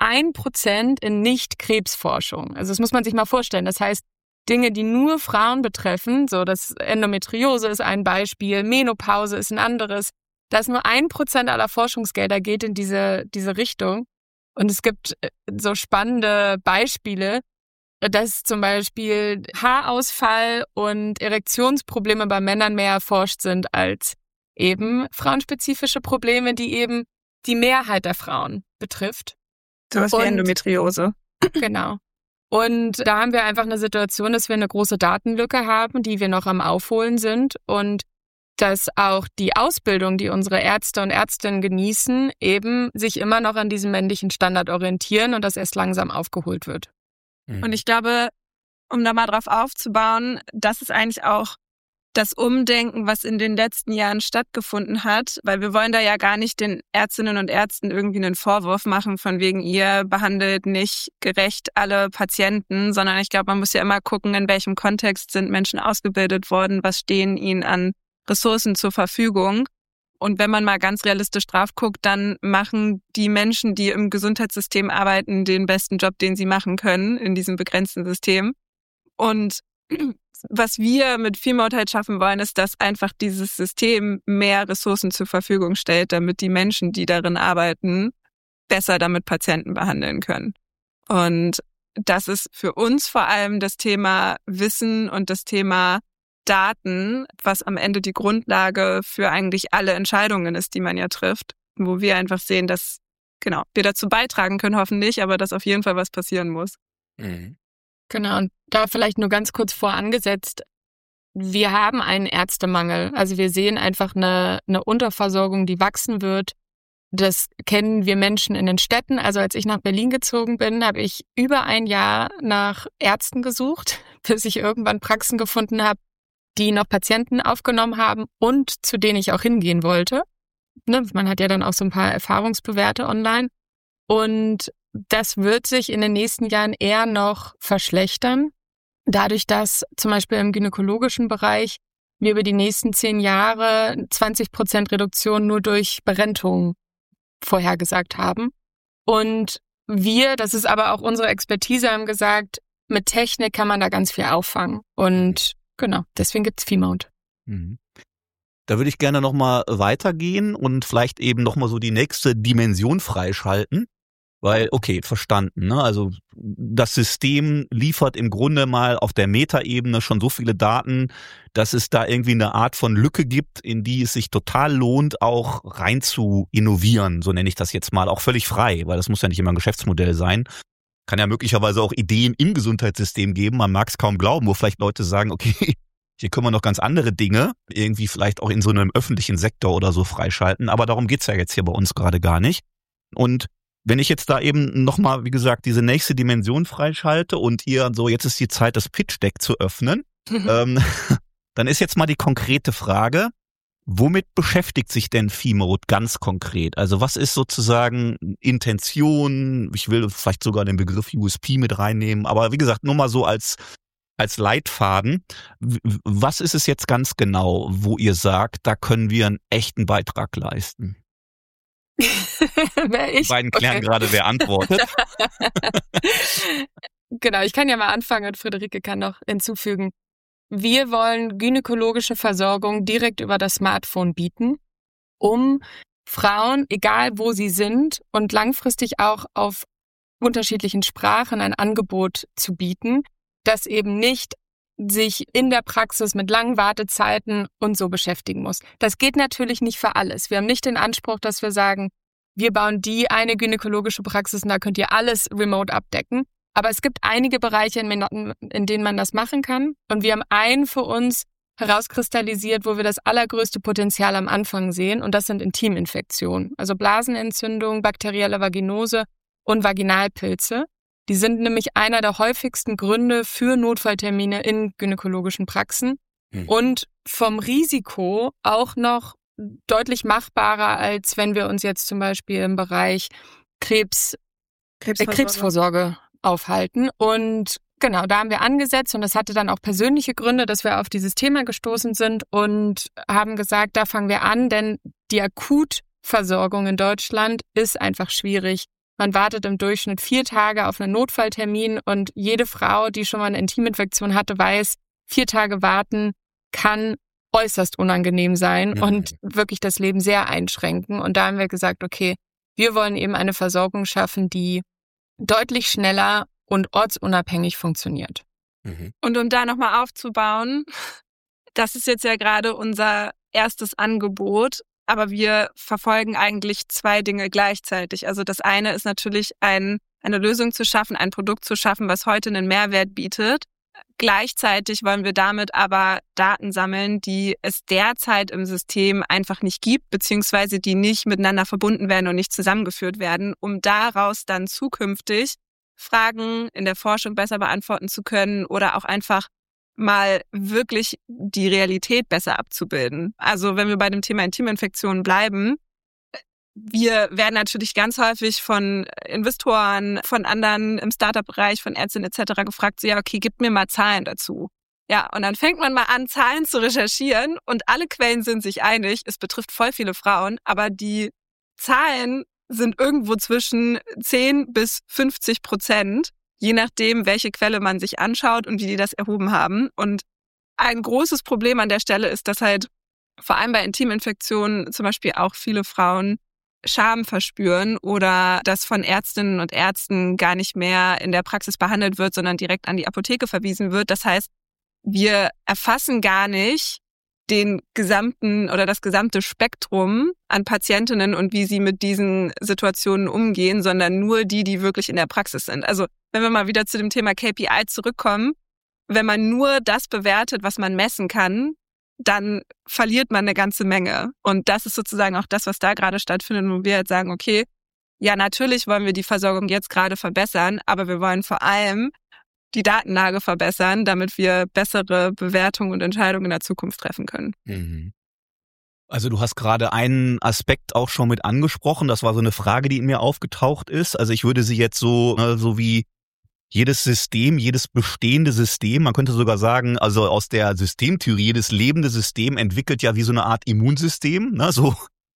1% in Nicht-Krebsforschung. Also das muss man sich mal vorstellen. Das heißt, Dinge, die nur Frauen betreffen, so das Endometriose ist ein Beispiel, Menopause ist ein anderes, dass nur 1% aller Forschungsgelder geht in diese Richtung. Und es gibt so spannende Beispiele, dass zum Beispiel Haarausfall und Erektionsprobleme bei Männern mehr erforscht sind als eben frauenspezifische Probleme, die eben die Mehrheit der Frauen betrifft. Sowas wie Endometriose. Genau. Und da haben wir einfach eine Situation, dass wir eine große Datenlücke haben, die wir noch am Aufholen sind und dass auch die Ausbildung, die unsere Ärzte und Ärztinnen genießen, eben sich immer noch an diesem männlichen Standard orientieren und das erst langsam aufgeholt wird. Und ich glaube, um da mal drauf aufzubauen, das ist eigentlich auch das Umdenken, was in den letzten Jahren stattgefunden hat, weil wir wollen da ja gar nicht den Ärztinnen und Ärzten irgendwie einen Vorwurf machen, von wegen ihr behandelt nicht gerecht alle Patienten, sondern ich glaube, man muss ja immer gucken, in welchem Kontext sind Menschen ausgebildet worden, was stehen ihnen an Ressourcen zur Verfügung. Und wenn man mal ganz realistisch drauf guckt, dann machen die Menschen, die im Gesundheitssystem arbeiten, den besten Job, den sie machen können in diesem begrenzten System. Und was wir mit FeeMode halt schaffen wollen, ist, dass einfach dieses System mehr Ressourcen zur Verfügung stellt, damit die Menschen, die darin arbeiten, besser damit Patienten behandeln können. Und das ist für uns vor allem das Thema Wissen und das Thema Daten, was am Ende die Grundlage für eigentlich alle Entscheidungen ist, die man ja trifft, wo wir einfach sehen, dass wir dazu beitragen können, hoffentlich, aber dass auf jeden Fall was passieren muss. Mhm. Genau, und da vielleicht nur ganz kurz vorangesetzt, wir haben einen Ärztemangel. Also wir sehen einfach eine Unterversorgung, die wachsen wird. Das kennen wir Menschen in den Städten. Also als ich nach Berlin gezogen bin, habe ich über ein Jahr nach Ärzten gesucht, bis ich irgendwann Praxen gefunden habe, die noch Patienten aufgenommen haben und zu denen ich auch hingehen wollte. Ne, man hat ja dann auch so ein paar Erfahrungsbewerte online. Und das wird sich in den nächsten Jahren eher noch verschlechtern. Dadurch, dass zum Beispiel im gynäkologischen Bereich wir über die nächsten 10 Jahre 20% Reduktion nur durch Berentung vorhergesagt haben. Und wir, das ist aber auch unsere Expertise, haben gesagt, mit Technik kann man da ganz viel auffangen. Und genau, deswegen gibt's FeeMode. Mhm. Da würde ich gerne nochmal weitergehen und vielleicht eben nochmal so die nächste Dimension freischalten. Weil, okay, verstanden, ne? Also das System liefert im Grunde mal auf der Metaebene schon so viele Daten, dass es da irgendwie eine Art von Lücke gibt, in die es sich total lohnt, auch rein zu innovieren, so nenne ich das jetzt mal, auch völlig frei, weil das muss ja nicht immer ein Geschäftsmodell sein. Kann ja möglicherweise auch Ideen im Gesundheitssystem geben, man mag es kaum glauben, wo vielleicht Leute sagen, okay, hier können wir noch ganz andere Dinge irgendwie vielleicht auch in so einem öffentlichen Sektor oder so freischalten, aber darum geht's ja jetzt hier bei uns gerade gar nicht. Und wenn ich jetzt da eben nochmal, wie gesagt, diese nächste Dimension freischalte und ihr so, jetzt ist die Zeit, das Pitch-Deck zu öffnen, dann ist jetzt mal die konkrete Frage, womit beschäftigt sich denn FeeMode ganz konkret? Also was ist sozusagen Intention? Ich will vielleicht sogar den Begriff USP mit reinnehmen, aber wie gesagt, nur mal so als Leitfaden. Was ist es jetzt ganz genau, wo ihr sagt, da können wir einen echten Beitrag leisten? Wer ich? Die beiden klären gerade, wer antwortet. Genau, ich kann ja mal anfangen und Friederike kann noch hinzufügen. Wir wollen gynäkologische Versorgung direkt über das Smartphone bieten, um Frauen, egal wo sie sind und langfristig auch auf unterschiedlichen Sprachen ein Angebot zu bieten, das eben nicht sich in der Praxis mit langen Wartezeiten und so beschäftigen muss. Das geht natürlich nicht für alles. Wir haben nicht den Anspruch, dass wir sagen, wir bauen die eine gynäkologische Praxis und da könnt ihr alles remote abdecken. Aber es gibt einige Bereiche, in denen man das machen kann. Und wir haben einen für uns herauskristallisiert, wo wir das allergrößte Potenzial am Anfang sehen. Und das sind Intiminfektionen. Also Blasenentzündung, bakterielle Vaginose und Vaginalpilze. Die sind nämlich einer der häufigsten Gründe für Notfalltermine in gynäkologischen Praxen und vom Risiko auch noch deutlich machbarer, als wenn wir uns jetzt zum Beispiel im Bereich Krebsvorsorge aufhalten. Und genau, da haben wir angesetzt und das hatte dann auch persönliche Gründe, dass wir auf dieses Thema gestoßen sind und haben gesagt, da fangen wir an, denn die Akutversorgung in Deutschland ist einfach schwierig. Man wartet im Durchschnitt 4 Tage auf einen Notfalltermin und jede Frau, die schon mal eine Intiminfektion hatte, weiß, 4 Tage warten kann äußerst unangenehm sein und wirklich das Leben sehr einschränken. Und da haben wir gesagt, okay, wir wollen eben eine Versorgung schaffen, die deutlich schneller und ortsunabhängig funktioniert. Und um da nochmal aufzubauen, das ist jetzt ja gerade unser erstes Angebot. Aber wir verfolgen eigentlich 2 Dinge gleichzeitig. Also das eine ist natürlich eine Lösung zu schaffen, ein Produkt zu schaffen, was heute einen Mehrwert bietet. Gleichzeitig wollen wir damit aber Daten sammeln, die es derzeit im System einfach nicht gibt, beziehungsweise die nicht miteinander verbunden werden und nicht zusammengeführt werden, um daraus dann zukünftig Fragen in der Forschung besser beantworten zu können oder auch einfach mal wirklich die Realität besser abzubilden. Also wenn wir bei dem Thema Intiminfektionen bleiben, wir werden natürlich ganz häufig von Investoren, von anderen im Startup-Bereich, von Ärztinnen etc. gefragt, so ja, okay, gib mir mal Zahlen dazu. Ja, und dann fängt man mal an, Zahlen zu recherchieren und alle Quellen sind sich einig, es betrifft voll viele Frauen, aber die Zahlen sind irgendwo zwischen 10% bis 50%. je nachdem, welche Quelle man sich anschaut und wie die das erhoben haben. Und ein großes Problem an der Stelle ist, dass halt vor allem bei Intiminfektionen zum Beispiel auch viele Frauen Scham verspüren oder dass von Ärztinnen und Ärzten gar nicht mehr in der Praxis behandelt wird, sondern direkt an die Apotheke verwiesen wird. Das heißt, wir erfassen gar nicht den gesamten oder das gesamte Spektrum an Patientinnen und wie sie mit diesen Situationen umgehen, sondern nur die wirklich in der Praxis sind. Also wenn wir mal wieder zu dem Thema KPI zurückkommen, wenn man nur das bewertet, was man messen kann, dann verliert man eine ganze Menge. Und das ist sozusagen auch das, was da gerade stattfindet, wo wir jetzt sagen, okay, ja, natürlich wollen wir die Versorgung jetzt gerade verbessern, aber wir wollen vor allem die Datenlage verbessern, damit wir bessere Bewertungen und Entscheidungen in der Zukunft treffen können. Also du hast gerade einen Aspekt auch schon mit angesprochen. Das war so eine Frage, die in mir aufgetaucht ist. Also ich würde sie jetzt so wie jedes System, jedes bestehende System, man könnte sogar sagen, also aus der Systemtheorie, jedes lebende System entwickelt ja wie so eine Art Immunsystem, ne, so.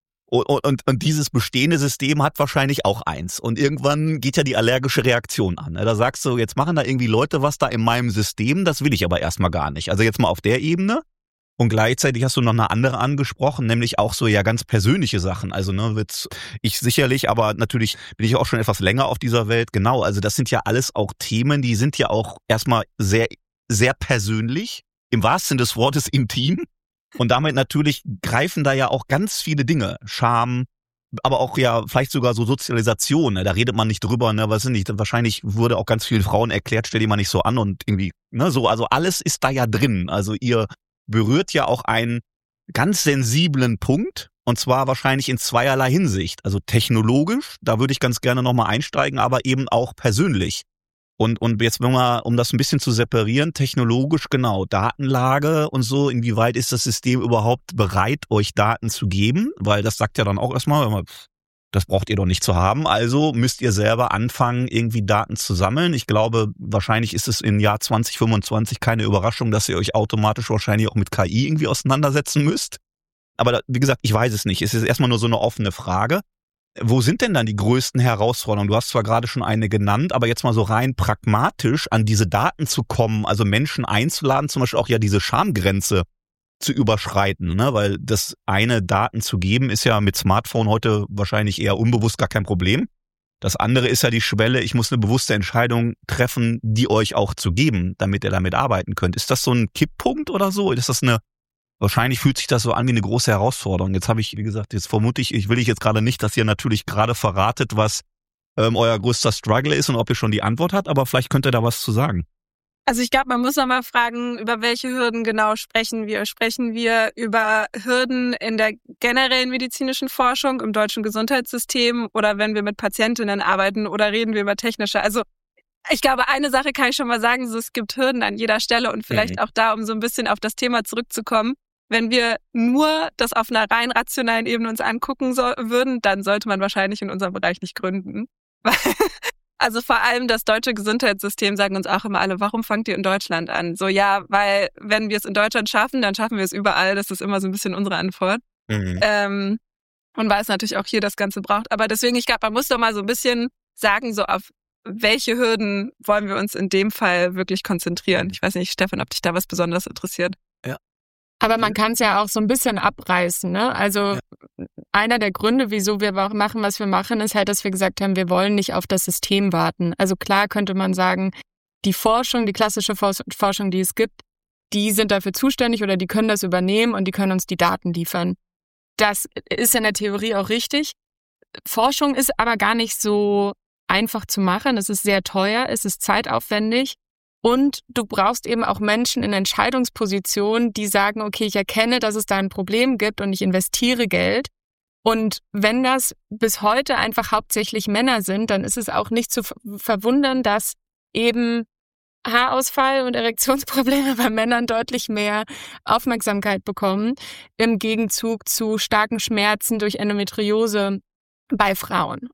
Und dieses bestehende System hat wahrscheinlich auch eins. Und irgendwann geht ja die allergische Reaktion an. Da sagst du, jetzt machen da irgendwie Leute was da in meinem System, das will ich aber erstmal gar nicht. Also jetzt mal auf der Ebene. Und gleichzeitig hast du noch eine andere angesprochen, nämlich auch so ja ganz persönliche Sachen. Also wird ich sicherlich, aber natürlich bin ich auch schon etwas länger auf dieser Welt. Genau, also das sind ja alles auch Themen, die sind ja auch erstmal sehr, sehr persönlich, im wahrsten Sinne des Wortes intim. Und damit natürlich greifen da ja auch ganz viele Dinge. Scham, aber auch ja vielleicht sogar so Sozialisation. Ne? Da redet man nicht drüber, ne? Was nicht? Wahrscheinlich wurde auch ganz vielen Frauen erklärt, stell dir mal nicht so an und irgendwie, ne, so, also alles ist da ja drin. Also ihr berührt ja auch einen ganz sensiblen Punkt und zwar wahrscheinlich in zweierlei Hinsicht. Also technologisch, da würde ich ganz gerne nochmal einsteigen, aber eben auch persönlich. Und jetzt mal, um das ein bisschen zu separieren, technologisch genau, Datenlage und so, inwieweit ist das System überhaupt bereit, euch Daten zu geben? Weil das sagt ja dann auch erstmal, das braucht ihr doch nicht zu haben, also müsst ihr selber anfangen, irgendwie Daten zu sammeln. Ich glaube, wahrscheinlich ist es im Jahr 2025 keine Überraschung, dass ihr euch automatisch wahrscheinlich auch mit KI irgendwie auseinandersetzen müsst. Aber wie gesagt, ich weiß es nicht. Es ist erstmal nur so eine offene Frage. Wo sind denn dann die größten Herausforderungen? Du hast zwar gerade schon eine genannt, aber jetzt mal so rein pragmatisch an diese Daten zu kommen, also Menschen einzuladen, zum Beispiel auch ja diese Schamgrenze zu überschreiten, ne? Weil das eine, Daten zu geben, ist ja mit Smartphone heute wahrscheinlich eher unbewusst gar kein Problem. Das andere ist ja die Schwelle, ich muss eine bewusste Entscheidung treffen, die euch auch zu geben, damit ihr damit arbeiten könnt. Ist das so ein Kipppunkt oder so? Ist das wahrscheinlich fühlt sich das so an wie eine große Herausforderung. Jetzt habe ich, wie gesagt, jetzt vermute ich will jetzt gerade nicht, dass ihr natürlich gerade verratet, was euer größter Struggle ist und ob ihr schon die Antwort habt, aber vielleicht könnt ihr da was zu sagen. Also ich glaube, man muss noch mal fragen, über welche Hürden genau sprechen wir. Sprechen wir über Hürden in der generellen medizinischen Forschung, im deutschen Gesundheitssystem oder wenn wir mit Patientinnen arbeiten oder reden wir über technische? Also ich glaube, eine Sache kann ich schon mal sagen, so es gibt Hürden an jeder Stelle und vielleicht auch da, um so ein bisschen auf das Thema zurückzukommen. Wenn wir nur das auf einer rein rationalen Ebene uns angucken würden, dann sollte man wahrscheinlich in unserem Bereich nicht gründen. Also vor allem das deutsche Gesundheitssystem sagen uns auch immer alle, warum fangt ihr in Deutschland an? So ja, weil wenn wir es in Deutschland schaffen, dann schaffen wir es überall. Das ist immer so ein bisschen unsere Antwort. Und weil es natürlich auch hier das Ganze braucht. Aber deswegen, ich glaube, man muss doch mal so ein bisschen sagen, so auf welche Hürden wollen wir uns in dem Fall wirklich konzentrieren. Ich weiß nicht, Stefan, ob dich da was besonders interessiert. Ja. Aber man kann es ja auch so ein bisschen abreißen, ne? Also einer der Gründe, wieso wir machen, was wir machen, ist halt, dass wir gesagt haben, wir wollen nicht auf das System warten. Also klar könnte man sagen, die Forschung, die klassische Forschung, die es gibt, die sind dafür zuständig oder die können das übernehmen und die können uns die Daten liefern. Das ist in der Theorie auch richtig. Forschung ist aber gar nicht so einfach zu machen. Es ist sehr teuer, es ist zeitaufwendig. Und du brauchst eben auch Menschen in Entscheidungspositionen, die sagen, okay, ich erkenne, dass es da ein Problem gibt und ich investiere Geld. Und wenn das bis heute einfach hauptsächlich Männer sind, dann ist es auch nicht zu verwundern, dass eben Haarausfall und Erektionsprobleme bei Männern deutlich mehr Aufmerksamkeit bekommen, im Gegenzug zu starken Schmerzen durch Endometriose bei Frauen.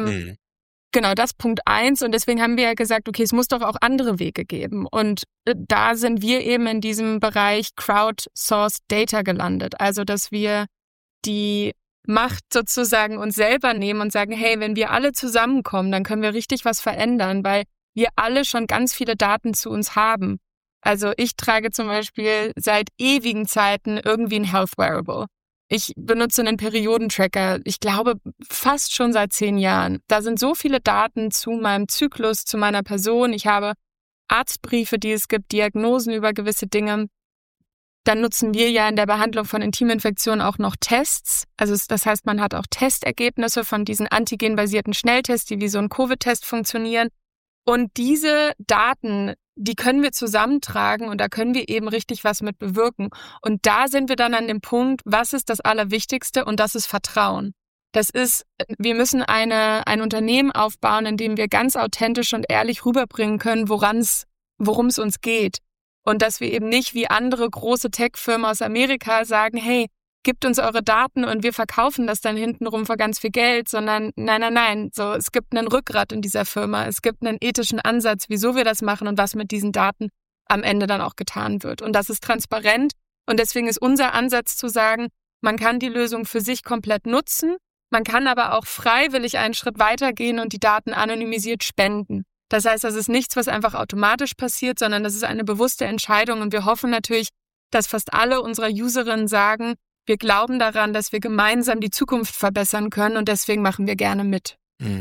Genau, das Punkt 1. Und deswegen haben wir ja gesagt, okay, es muss doch auch andere Wege geben. Und da sind wir eben in diesem Bereich Crowdsourced Data gelandet. Also, dass wir die Macht sozusagen uns selber nehmen und sagen, hey, wenn wir alle zusammenkommen, dann können wir richtig was verändern. Weil wir alle schon ganz viele Daten zu uns haben. Also ich trage zum Beispiel seit ewigen Zeiten irgendwie ein Health Wearable. Ich benutze einen Periodentracker, ich glaube fast schon seit 10 Jahren. Da sind so viele Daten zu meinem Zyklus, zu meiner Person. Ich habe Arztbriefe, die es gibt, Diagnosen über gewisse Dinge. Dann nutzen wir ja in der Behandlung von Intiminfektionen auch noch Tests. Also das heißt, man hat auch Testergebnisse von diesen antigenbasierten Schnelltests, die wie so ein Covid-Test funktionieren. Und diese Daten, die können wir zusammentragen und da können wir eben richtig was mit bewirken. Und da sind wir dann an dem Punkt, was ist das Allerwichtigste? Und das ist Vertrauen. Das ist, wir müssen ein Unternehmen aufbauen, in dem wir ganz authentisch und ehrlich rüberbringen können, worum es uns geht. Und dass wir eben nicht wie andere große Tech-Firmen aus Amerika sagen, hey, gebt uns eure Daten und wir verkaufen das dann hintenrum für ganz viel Geld, sondern nein. So, es gibt einen Rückgrat in dieser Firma, es gibt einen ethischen Ansatz, wieso wir das machen und was mit diesen Daten am Ende dann auch getan wird. Und das ist transparent und deswegen ist unser Ansatz zu sagen, man kann die Lösung für sich komplett nutzen, man kann aber auch freiwillig einen Schritt weitergehen und die Daten anonymisiert spenden. Das heißt, das ist nichts, was einfach automatisch passiert, sondern das ist eine bewusste Entscheidung und wir hoffen natürlich, dass fast alle unserer Userinnen sagen, wir glauben daran, dass wir gemeinsam die Zukunft verbessern können und deswegen machen wir gerne mit.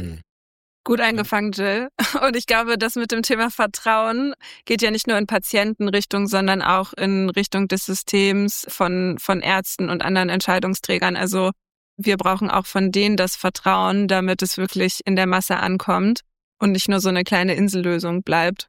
Gut eingefangen, Jill. Und ich glaube, das mit dem Thema Vertrauen geht ja nicht nur in Patientenrichtung, sondern auch in Richtung des Systems von Ärzten und anderen Entscheidungsträgern. Also wir brauchen auch von denen das Vertrauen, damit es wirklich in der Masse ankommt und nicht nur so eine kleine Insellösung bleibt.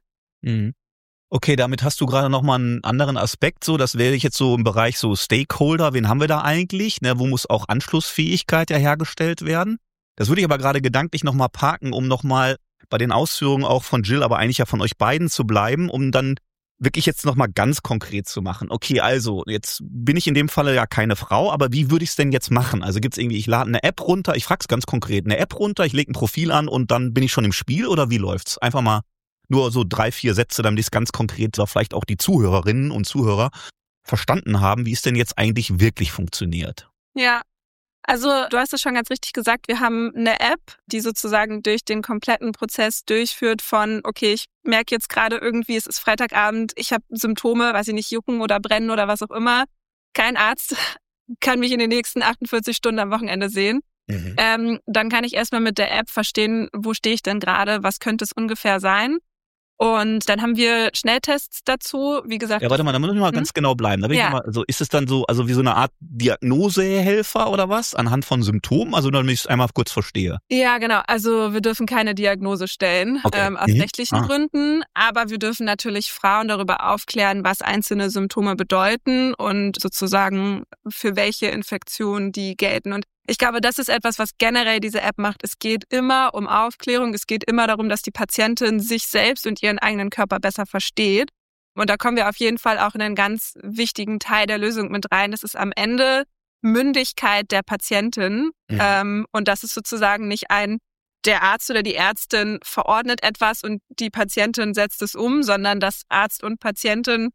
Okay, damit hast du gerade nochmal einen anderen Aspekt, so, das wäre ich jetzt so im Bereich so Stakeholder, wen haben wir da eigentlich, ne, wo muss auch Anschlussfähigkeit ja hergestellt werden? Das würde ich aber gerade gedanklich nochmal parken, um nochmal bei den Ausführungen auch von Jill, aber eigentlich ja von euch beiden zu bleiben, um dann wirklich jetzt nochmal ganz konkret zu machen. Okay, also jetzt bin ich in dem Falle ja keine Frau, aber wie würde ich es denn jetzt machen? Also gibt's irgendwie, ich lade eine App runter, ich frage es ganz konkret, eine App runter, ich lege ein Profil an und dann bin ich schon im Spiel oder wie läuft's? Einfach mal nur so 3-4 Sätze, damit ich es ganz konkret, so vielleicht auch die Zuhörerinnen und Zuhörer verstanden haben, wie es denn jetzt eigentlich wirklich funktioniert. Ja, also du hast es schon ganz richtig gesagt, wir haben eine App, die sozusagen durch den kompletten Prozess durchführt von, okay, ich merke jetzt gerade irgendwie, es ist Freitagabend, ich habe Symptome, weiß ich nicht, jucken oder brennen oder was auch immer. Kein Arzt kann mich in den nächsten 48 Stunden am Wochenende sehen. Dann kann ich erstmal mit der App verstehen, wo stehe ich denn gerade, was könnte es ungefähr sein. Und dann haben wir Schnelltests dazu, wie gesagt. Ja, warte mal, da muss ich mal ganz genau bleiben. Da bin ich mal, also ist es dann so, also wie so eine Art Diagnosehelfer oder was? Anhand von Symptomen? Also damit ich es einmal kurz verstehe. Ja, genau. Also wir dürfen keine Diagnose stellen, okay. Aus rechtlichen Gründen. Aber wir dürfen natürlich Frauen darüber aufklären, was einzelne Symptome bedeuten und sozusagen für welche Infektionen die gelten. Und ich glaube, das ist etwas, was generell diese App macht. Es geht immer um Aufklärung. Es geht immer darum, dass die Patientin sich selbst und ihren eigenen Körper besser versteht. Und da kommen wir auf jeden Fall auch in einen ganz wichtigen Teil der Lösung mit rein. Das ist am Ende Mündigkeit der Patientin. Und das ist sozusagen nicht der Arzt oder die Ärztin verordnet etwas und die Patientin setzt es um, sondern dass Arzt und Patientin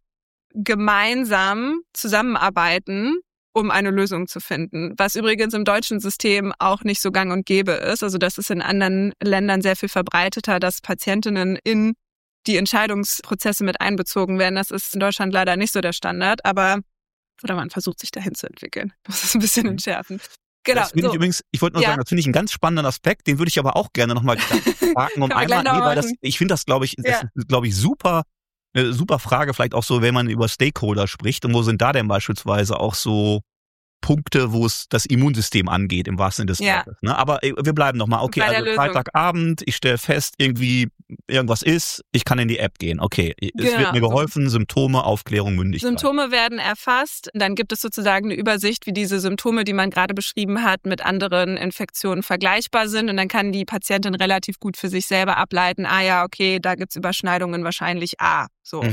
gemeinsam zusammenarbeiten, um eine Lösung zu finden. Was übrigens im deutschen System auch nicht so gang und gäbe ist. Also das ist in anderen Ländern sehr viel verbreiteter, dass Patientinnen in die Entscheidungsprozesse mit einbezogen werden. Das ist in Deutschland leider nicht so der Standard, oder man versucht sich dahin zu entwickeln. Das ist ein bisschen entschärfen. Genau. Das finde ich übrigens, ich wollte nur sagen, das finde ich einen ganz spannenden Aspekt, den würde ich aber auch gerne nochmal fragen, ich finde das, glaube ich, super, eine super Frage, vielleicht auch so, wenn man über Stakeholder spricht und wo sind da denn beispielsweise auch so Punkte, wo es das Immunsystem angeht, im wahrsten Sinne des Wortes. Ne? Aber wir bleiben nochmal. Okay, also Freitagabend, ich stelle fest, irgendwie irgendwas ist, ich kann in die App gehen. Okay, es wird mir geholfen, Symptome, Aufklärung, Mündigkeit. Symptome werden erfasst, dann gibt es sozusagen eine Übersicht, wie diese Symptome, die man gerade beschrieben hat, mit anderen Infektionen vergleichbar sind und dann kann die Patientin relativ gut für sich selber ableiten, okay, da gibt's Überschneidungen wahrscheinlich so.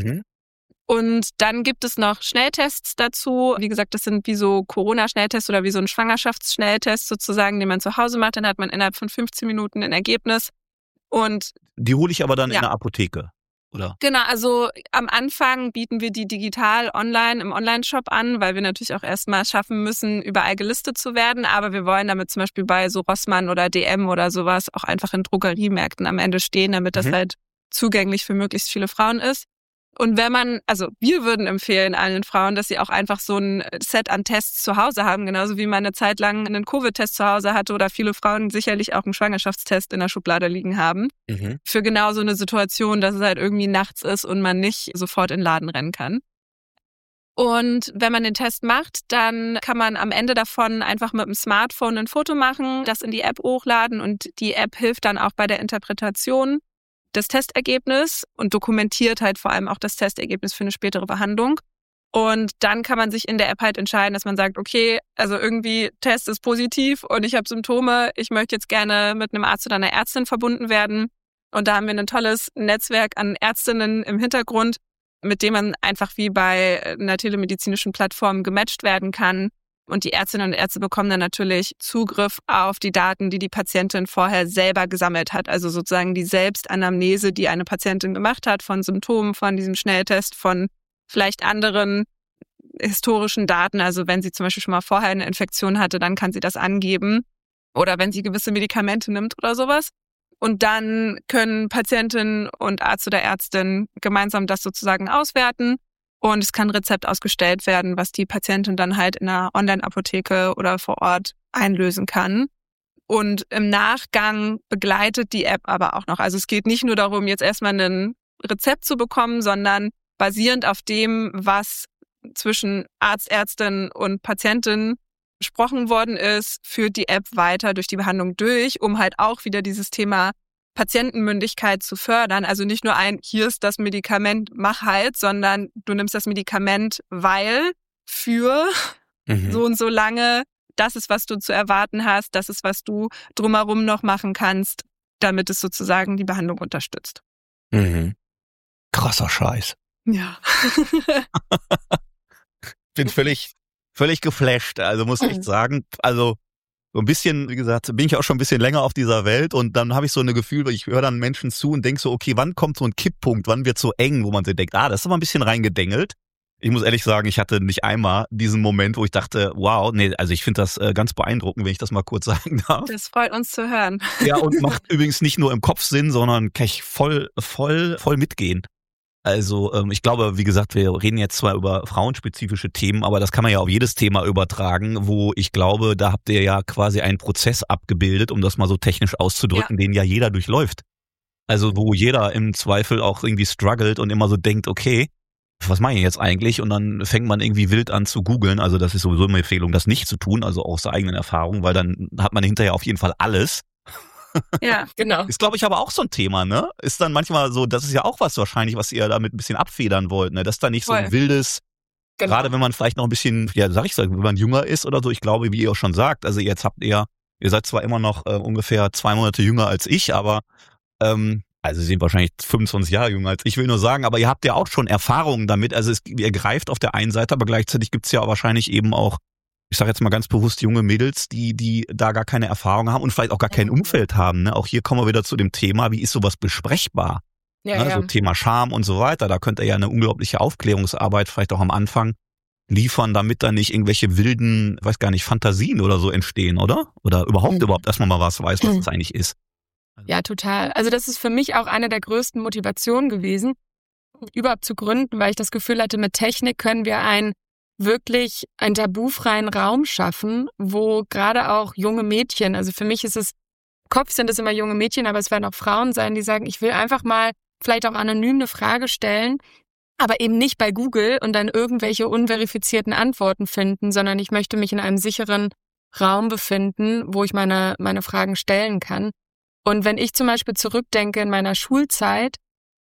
Und dann gibt es noch Schnelltests dazu. Wie gesagt, das sind wie so Corona-Schnelltests oder wie so ein Schwangerschaftsschnelltest sozusagen, den man zu Hause macht. Dann hat man innerhalb von 15 Minuten ein Ergebnis. Und die hole ich aber dann in der Apotheke, oder? Genau, also am Anfang bieten wir die digital online im Online-Shop an, weil wir natürlich auch erstmal schaffen müssen, überall gelistet zu werden. Aber wir wollen damit zum Beispiel bei so Rossmann oder DM oder sowas auch einfach in Drogeriemärkten am Ende stehen, damit das halt zugänglich für möglichst viele Frauen ist. Und wir würden empfehlen allen Frauen, dass sie auch einfach so ein Set an Tests zu Hause haben, genauso wie man eine Zeit lang einen Covid-Test zu Hause hatte oder viele Frauen sicherlich auch einen Schwangerschaftstest in der Schublade liegen haben. Für genau so eine Situation, dass es halt irgendwie nachts ist und man nicht sofort in den Laden rennen kann. Und wenn man den Test macht, dann kann man am Ende davon einfach mit dem Smartphone ein Foto machen, das in die App hochladen und die App hilft dann auch bei der Interpretation des Testergebnisses und dokumentiert halt vor allem auch das Testergebnis für eine spätere Behandlung. Und dann kann man sich in der App halt entscheiden, dass man sagt, okay, also irgendwie Test ist positiv und ich habe Symptome, ich möchte jetzt gerne mit einem Arzt oder einer Ärztin verbunden werden. Und da haben wir ein tolles Netzwerk an Ärztinnen im Hintergrund, mit dem man einfach wie bei einer telemedizinischen Plattform gematcht werden kann. Und die Ärztinnen und Ärzte bekommen dann natürlich Zugriff auf die Daten, die die Patientin vorher selber gesammelt hat. Also sozusagen die Selbstanamnese, die eine Patientin gemacht hat von Symptomen, von diesem Schnelltest, von vielleicht anderen historischen Daten. Also wenn sie zum Beispiel schon mal vorher eine Infektion hatte, dann kann sie das angeben. Oder wenn sie gewisse Medikamente nimmt oder sowas. Und dann können Patientin und Arzt oder Ärztin gemeinsam das sozusagen auswerten. Und es kann ein Rezept ausgestellt werden, was die Patientin dann halt in einer Online-Apotheke oder vor Ort einlösen kann. Und im Nachgang begleitet die App aber auch noch. Also es geht nicht nur darum, jetzt erstmal ein Rezept zu bekommen, sondern basierend auf dem, was zwischen Arzt, Ärztin und Patientin besprochen worden ist, führt die App weiter durch die Behandlung durch, um halt auch wieder dieses Thema Patientenmündigkeit zu fördern. Also nicht nur hier ist das Medikament, mach halt, sondern du nimmst das Medikament, weil für so und so lange, das ist, was du zu erwarten hast, das ist, was du drumherum noch machen kannst, damit es sozusagen die Behandlung unterstützt. Krasser Scheiß. Ja. Bin völlig geflasht, also muss ich echt sagen, also so ein bisschen, wie gesagt, bin ich auch schon ein bisschen länger auf dieser Welt und dann habe ich so ein Gefühl, ich höre dann Menschen zu und denke so, okay, wann kommt so ein Kipppunkt, wann wird so eng, wo man sich denkt, das ist aber ein bisschen reingedengelt. Ich muss ehrlich sagen, ich hatte nicht einmal diesen Moment, wo ich dachte, wow, nee, also ich finde das ganz beeindruckend, wenn ich das mal kurz sagen darf. Das freut uns zu hören. Ja, und macht übrigens nicht nur im Kopf Sinn, sondern kann ich voll mitgehen. Also ich glaube, wie gesagt, wir reden jetzt zwar über frauenspezifische Themen, aber das kann man ja auf jedes Thema übertragen, wo ich glaube, da habt ihr ja quasi einen Prozess abgebildet, um das mal so technisch auszudrücken, den ja jeder durchläuft. Also wo jeder im Zweifel auch irgendwie struggelt und immer so denkt, okay, was mache ich jetzt eigentlich? Und dann fängt man irgendwie wild an zu googeln. Also das ist sowieso eine Empfehlung, das nicht zu tun, also aus der eigenen Erfahrung, weil dann hat man hinterher auf jeden Fall alles. Ja, genau. Ist, glaube ich, aber auch so ein Thema, ne? Ist dann manchmal so, das ist ja auch was wahrscheinlich, was ihr damit ein bisschen abfedern wollt, ne? Das ist dann nicht so ein wildes, gerade wenn man vielleicht noch ein bisschen, ja, wenn man jünger ist oder so, ich glaube, wie ihr auch schon sagt, also jetzt ihr seid zwar immer noch ungefähr 2 Monate jünger als ich, aber also sie sind wahrscheinlich 25 Jahre jünger als ich, will nur sagen, aber ihr habt ja auch schon Erfahrungen damit, also ihr greift auf der einen Seite, aber gleichzeitig gibt's ja wahrscheinlich eben auch, ich sage jetzt mal ganz bewusst, junge Mädels, die da gar keine Erfahrung haben und vielleicht auch gar kein Umfeld haben. Ne? Auch hier kommen wir wieder zu dem Thema, wie ist sowas besprechbar? Ja, ne? So Thema Scham und so weiter. Da könnt ihr ja eine unglaubliche Aufklärungsarbeit vielleicht auch am Anfang liefern, damit da nicht irgendwelche wilden, weiß gar nicht, Fantasien oder so entstehen, oder? Oder überhaupt erstmal mal was weiß, was das eigentlich ist. Ja, total. Also das ist für mich auch eine der größten Motivationen gewesen, überhaupt zu gründen, weil ich das Gefühl hatte, mit Technik können wir wirklich einen tabufreien Raum schaffen, wo gerade auch junge Mädchen, also für mich ist es, Kopf sind es immer junge Mädchen, aber es werden auch Frauen sein, die sagen, ich will einfach mal vielleicht auch anonym eine Frage stellen, aber eben nicht bei Google und dann irgendwelche unverifizierten Antworten finden, sondern ich möchte mich in einem sicheren Raum befinden, wo ich meine Fragen stellen kann. Und wenn ich zum Beispiel zurückdenke in meiner Schulzeit,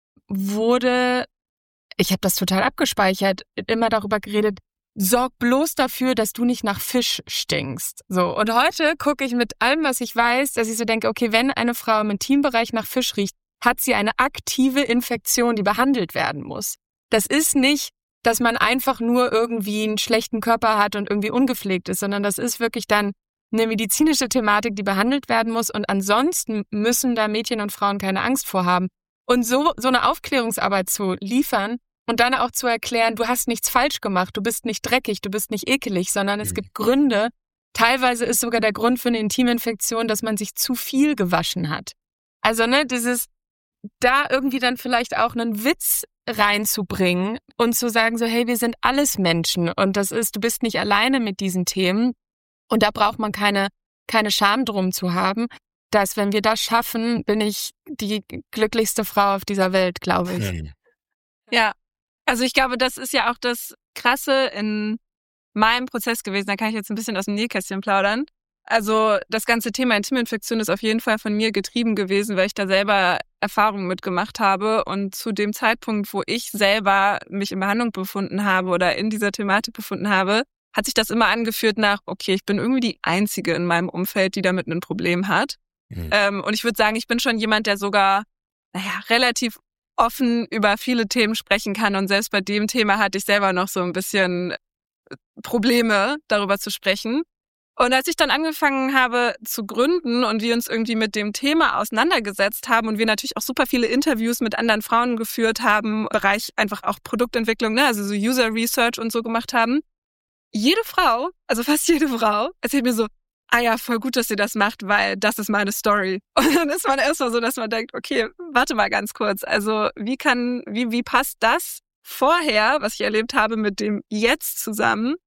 ich habe das total abgespeichert, immer darüber geredet, sorg bloß dafür, dass du nicht nach Fisch stinkst. So. Und heute gucke ich mit allem, was ich weiß, dass ich so denke, okay, wenn eine Frau im Intimbereich nach Fisch riecht, hat sie eine aktive Infektion, die behandelt werden muss. Das ist nicht, dass man einfach nur irgendwie einen schlechten Körper hat und irgendwie ungepflegt ist, sondern das ist wirklich dann eine medizinische Thematik, die behandelt werden muss. Und ansonsten müssen da Mädchen und Frauen keine Angst vor haben. Und so eine Aufklärungsarbeit zu liefern, und dann auch zu erklären, du hast nichts falsch gemacht, du bist nicht dreckig, du bist nicht ekelig, sondern es gibt Gründe. Teilweise ist sogar der Grund für eine Intiminfektion, dass man sich zu viel gewaschen hat. Also da irgendwie dann vielleicht auch einen Witz reinzubringen und zu sagen so, hey, wir sind alles Menschen und du bist nicht alleine mit diesen Themen und da braucht man keine Scham drum zu haben, dass wenn wir das schaffen, bin ich die glücklichste Frau auf dieser Welt, glaube ich. Ja, also ich glaube, das ist ja auch das Krasse in meinem Prozess gewesen. Da kann ich jetzt ein bisschen aus dem Nähkästchen plaudern. Also das ganze Thema Intiminfektion ist auf jeden Fall von mir getrieben gewesen, weil ich da selber Erfahrungen mitgemacht habe. Und zu dem Zeitpunkt, wo ich selber mich in Behandlung befunden habe oder in dieser Thematik befunden habe, hat sich das immer angeführt nach, okay, ich bin irgendwie die Einzige in meinem Umfeld, die damit ein Problem hat. Und ich würde sagen, ich bin schon jemand, der sogar, relativ offen über viele Themen sprechen kann. Und selbst bei dem Thema hatte ich selber noch so ein bisschen Probleme, darüber zu sprechen. Und als ich dann angefangen habe zu gründen und wir uns irgendwie mit dem Thema auseinandergesetzt haben und wir natürlich auch super viele Interviews mit anderen Frauen geführt haben, im Bereich einfach auch Produktentwicklung, ne, also so User Research und so gemacht haben, jede Frau, also fast jede Frau, erzählt mir so, ja, voll gut, dass ihr das macht, weil das ist meine Story. Und dann ist man erstmal so, dass man denkt, okay, warte mal ganz kurz, also wie passt das vorher, was ich erlebt habe, mit dem Jetzt zusammen,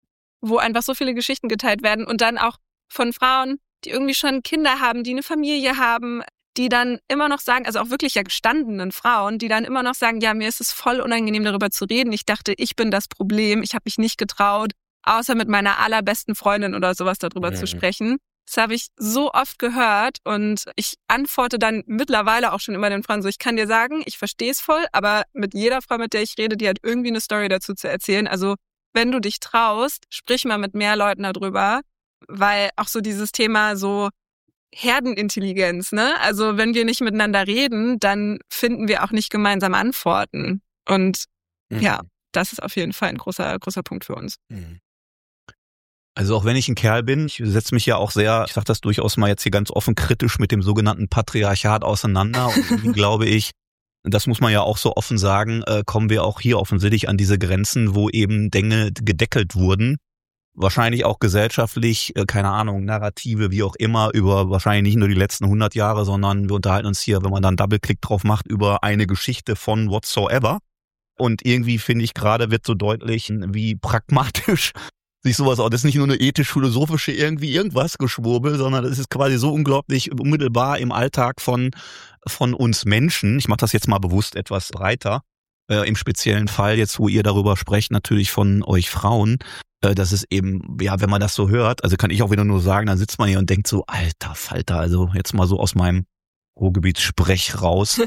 wo einfach so viele Geschichten geteilt werden und dann auch von Frauen, die irgendwie schon Kinder haben, die eine Familie haben, die dann immer noch sagen, also auch wirklich ja gestandenen Frauen, die dann immer noch sagen, ja, mir ist es voll unangenehm, darüber zu reden. Ich dachte, ich bin das Problem. Ich habe mich nicht getraut, außer mit meiner allerbesten Freundin oder sowas darüber zu sprechen. Das habe ich so oft gehört und ich antworte dann mittlerweile auch schon immer den Frauen so, ich kann dir sagen, ich verstehe es voll, aber mit jeder Frau, mit der ich rede, die hat irgendwie eine Story dazu zu erzählen. Also wenn du dich traust, sprich mal mit mehr Leuten darüber, weil auch so dieses Thema so Herdenintelligenz, ne? Also wenn wir nicht miteinander reden, dann finden wir auch nicht gemeinsam Antworten. Und ja, das ist auf jeden Fall ein großer Punkt für uns. Also auch wenn ich ein Kerl bin, ich setze mich ja auch sehr, ich sage das durchaus mal jetzt hier ganz offen kritisch mit dem sogenannten Patriarchat auseinander und irgendwie glaube ich, das muss man ja auch so offen sagen, kommen wir auch hier offensichtlich an diese Grenzen, wo eben Dinge gedeckelt wurden. Wahrscheinlich auch gesellschaftlich, keine Ahnung, Narrative, wie auch immer, über wahrscheinlich nicht nur die letzten 100 Jahre, sondern wir unterhalten uns hier, wenn man dann Double-Click drauf macht, über eine Geschichte von whatsoever. Und irgendwie finde ich gerade wird so deutlich, wie pragmatisch sich sowas auch, das ist nicht nur eine ethisch-philosophische irgendwas Geschwurbel, sondern das ist quasi so unglaublich unmittelbar im Alltag von uns Menschen. Ich mache das jetzt mal bewusst etwas breiter, im speziellen Fall jetzt, wo ihr darüber sprecht, natürlich von euch Frauen. Das ist eben, ja, wenn man das so hört, also kann ich auch wieder nur sagen, dann sitzt man hier und denkt so, alter Falter, also jetzt mal so aus meinem Ruhrgebietssprech raus.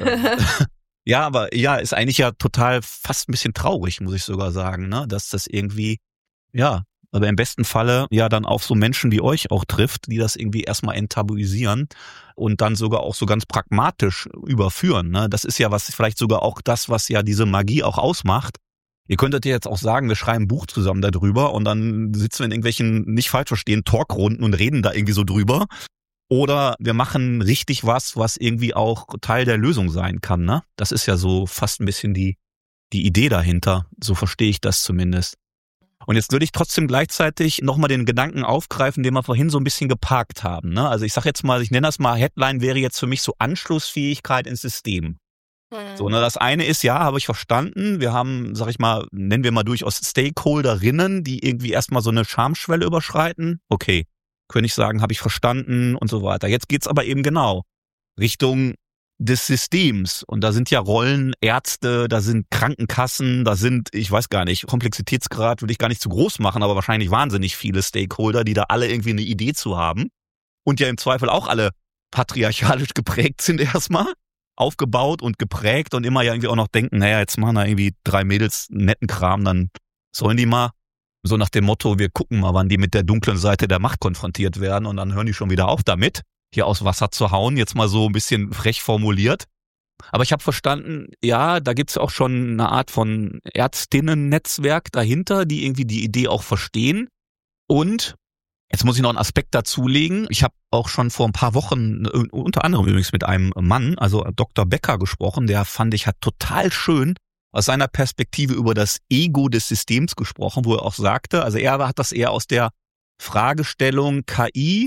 Ja, aber ja, ist eigentlich ja total fast ein bisschen traurig, muss ich sogar sagen, ne, dass das irgendwie, ja, aber im besten Falle ja dann auf so Menschen wie euch auch trifft, die das irgendwie erstmal enttabuisieren und dann sogar auch so ganz pragmatisch überführen. Ne? Das ist ja was vielleicht sogar auch das, was ja diese Magie auch ausmacht. Ihr könntet ja jetzt auch sagen, wir schreiben ein Buch zusammen darüber und dann sitzen wir in irgendwelchen, nicht falsch verstehen, Talkrunden und reden da irgendwie so drüber. Oder wir machen richtig was irgendwie auch Teil der Lösung sein kann. Ne? Das ist ja so fast ein bisschen die Idee dahinter. So verstehe ich das zumindest. Und jetzt würde ich trotzdem gleichzeitig nochmal den Gedanken aufgreifen, den wir vorhin so ein bisschen geparkt haben. Ne? Also ich sage jetzt mal, ich nenne das mal, Headline wäre jetzt für mich so Anschlussfähigkeit ins System. So, ne, das eine ist, ja, habe ich verstanden, wir haben, sag ich mal, nennen wir mal durchaus Stakeholderinnen, die irgendwie erstmal so eine Schamschwelle überschreiten. Okay, könnte ich sagen, habe ich verstanden und so weiter. Jetzt geht's aber eben genau Richtung des Systems. Und da sind ja Rollen, Ärzte, da sind Krankenkassen, da sind, ich weiß gar nicht, Komplexitätsgrad würde ich gar nicht zu groß machen, aber wahrscheinlich wahnsinnig viele Stakeholder, die da alle irgendwie eine Idee zu haben. Und ja im Zweifel auch alle patriarchalisch geprägt sind erstmal, aufgebaut und geprägt und immer ja irgendwie auch noch denken, naja, jetzt machen da irgendwie 3 Mädels netten Kram, dann sollen die mal so nach dem Motto, wir gucken mal, wann die mit der dunklen Seite der Macht konfrontiert werden und dann hören die schon wieder auf damit, hier aus Wasser zu hauen, jetzt mal so ein bisschen frech formuliert. Aber ich habe verstanden, ja, da gibt's auch schon eine Art von Ärztinnen-Netzwerk dahinter, die irgendwie die Idee auch verstehen. Und jetzt muss ich noch einen Aspekt dazulegen. Ich habe auch schon vor ein paar Wochen, unter anderem übrigens mit einem Mann, also Dr. Becker gesprochen, der fand ich hat total schön aus seiner Perspektive über das Ego des Systems gesprochen, wo er auch sagte, also er hat das eher aus der Fragestellung KI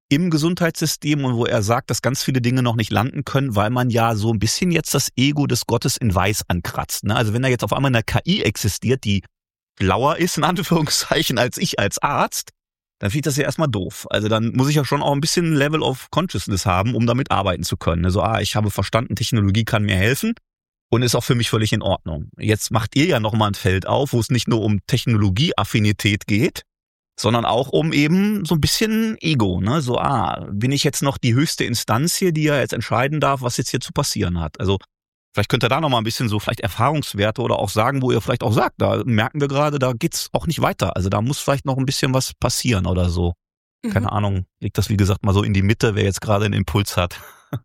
im Gesundheitssystem und wo er sagt, dass ganz viele Dinge noch nicht landen können, weil man ja so ein bisschen jetzt das Ego des Gottes in Weiß ankratzt. Ne? Also wenn da jetzt auf einmal eine KI existiert, die schlauer ist, in Anführungszeichen, als ich als Arzt, dann finde ich das ja erstmal doof. Also dann muss ich ja schon auch ein bisschen Level of Consciousness haben, um damit arbeiten zu können. Also ich habe verstanden, Technologie kann mir helfen und ist auch für mich völlig in Ordnung. Jetzt macht ihr ja nochmal ein Feld auf, wo es nicht nur um Technologieaffinität geht, sondern auch um eben so ein bisschen Ego, ne? So, bin ich jetzt noch die höchste Instanz hier, die ja jetzt entscheiden darf, was jetzt hier zu passieren hat? Also vielleicht könnt ihr da noch mal ein bisschen so vielleicht Erfahrungswerte oder auch sagen, wo ihr vielleicht auch sagt, da merken wir gerade, da geht's auch nicht weiter. Also da muss vielleicht noch ein bisschen was passieren oder so. Keine Ahnung, legt das wie gesagt mal so in die Mitte, wer jetzt gerade einen Impuls hat.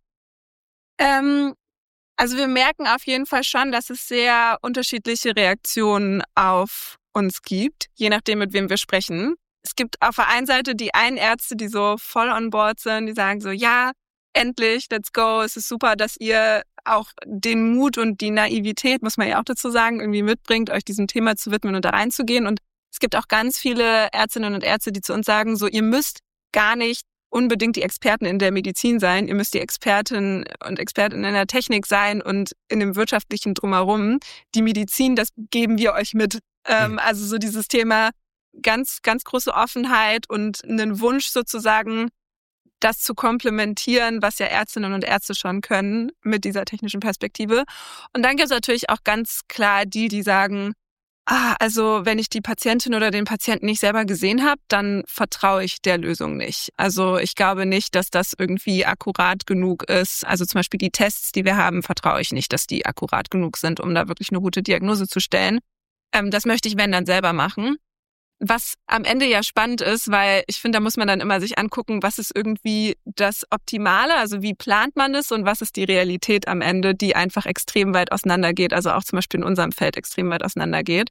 Also wir merken auf jeden Fall schon, dass es sehr unterschiedliche Reaktionen auf uns gibt, je nachdem, mit wem wir sprechen. Es gibt auf der einen Seite die einen Ärzte, die so voll on board sind, die sagen so, ja, endlich, let's go, es ist super, dass ihr auch den Mut und die Naivität, muss man ja auch dazu sagen, irgendwie mitbringt, euch diesem Thema zu widmen und da reinzugehen. Und es gibt auch ganz viele Ärztinnen und Ärzte, die zu uns sagen, so, ihr müsst gar nicht unbedingt die Experten in der Medizin sein, ihr müsst die Expertinnen und Experten in der Technik sein und in dem wirtschaftlichen Drumherum. Die Medizin, das geben wir euch mit. Also so dieses Thema ganz, ganz große Offenheit und einen Wunsch sozusagen, das zu komplementieren, was ja Ärztinnen und Ärzte schon können mit dieser technischen Perspektive. Und dann gibt es natürlich auch ganz klar die sagen, also wenn ich die Patientin oder den Patienten nicht selber gesehen habe, dann vertraue ich der Lösung nicht. Also ich glaube nicht, dass das irgendwie akkurat genug ist. Also zum Beispiel die Tests, die wir haben, vertraue ich nicht, dass die akkurat genug sind, um da wirklich eine gute Diagnose zu stellen. Das möchte ich, wenn, dann selber machen. Was am Ende ja spannend ist, weil ich finde, da muss man dann immer sich angucken, was ist irgendwie das Optimale, also wie plant man es und was ist die Realität am Ende, die einfach extrem weit auseinandergeht, also auch zum Beispiel in unserem Feld extrem weit auseinandergeht.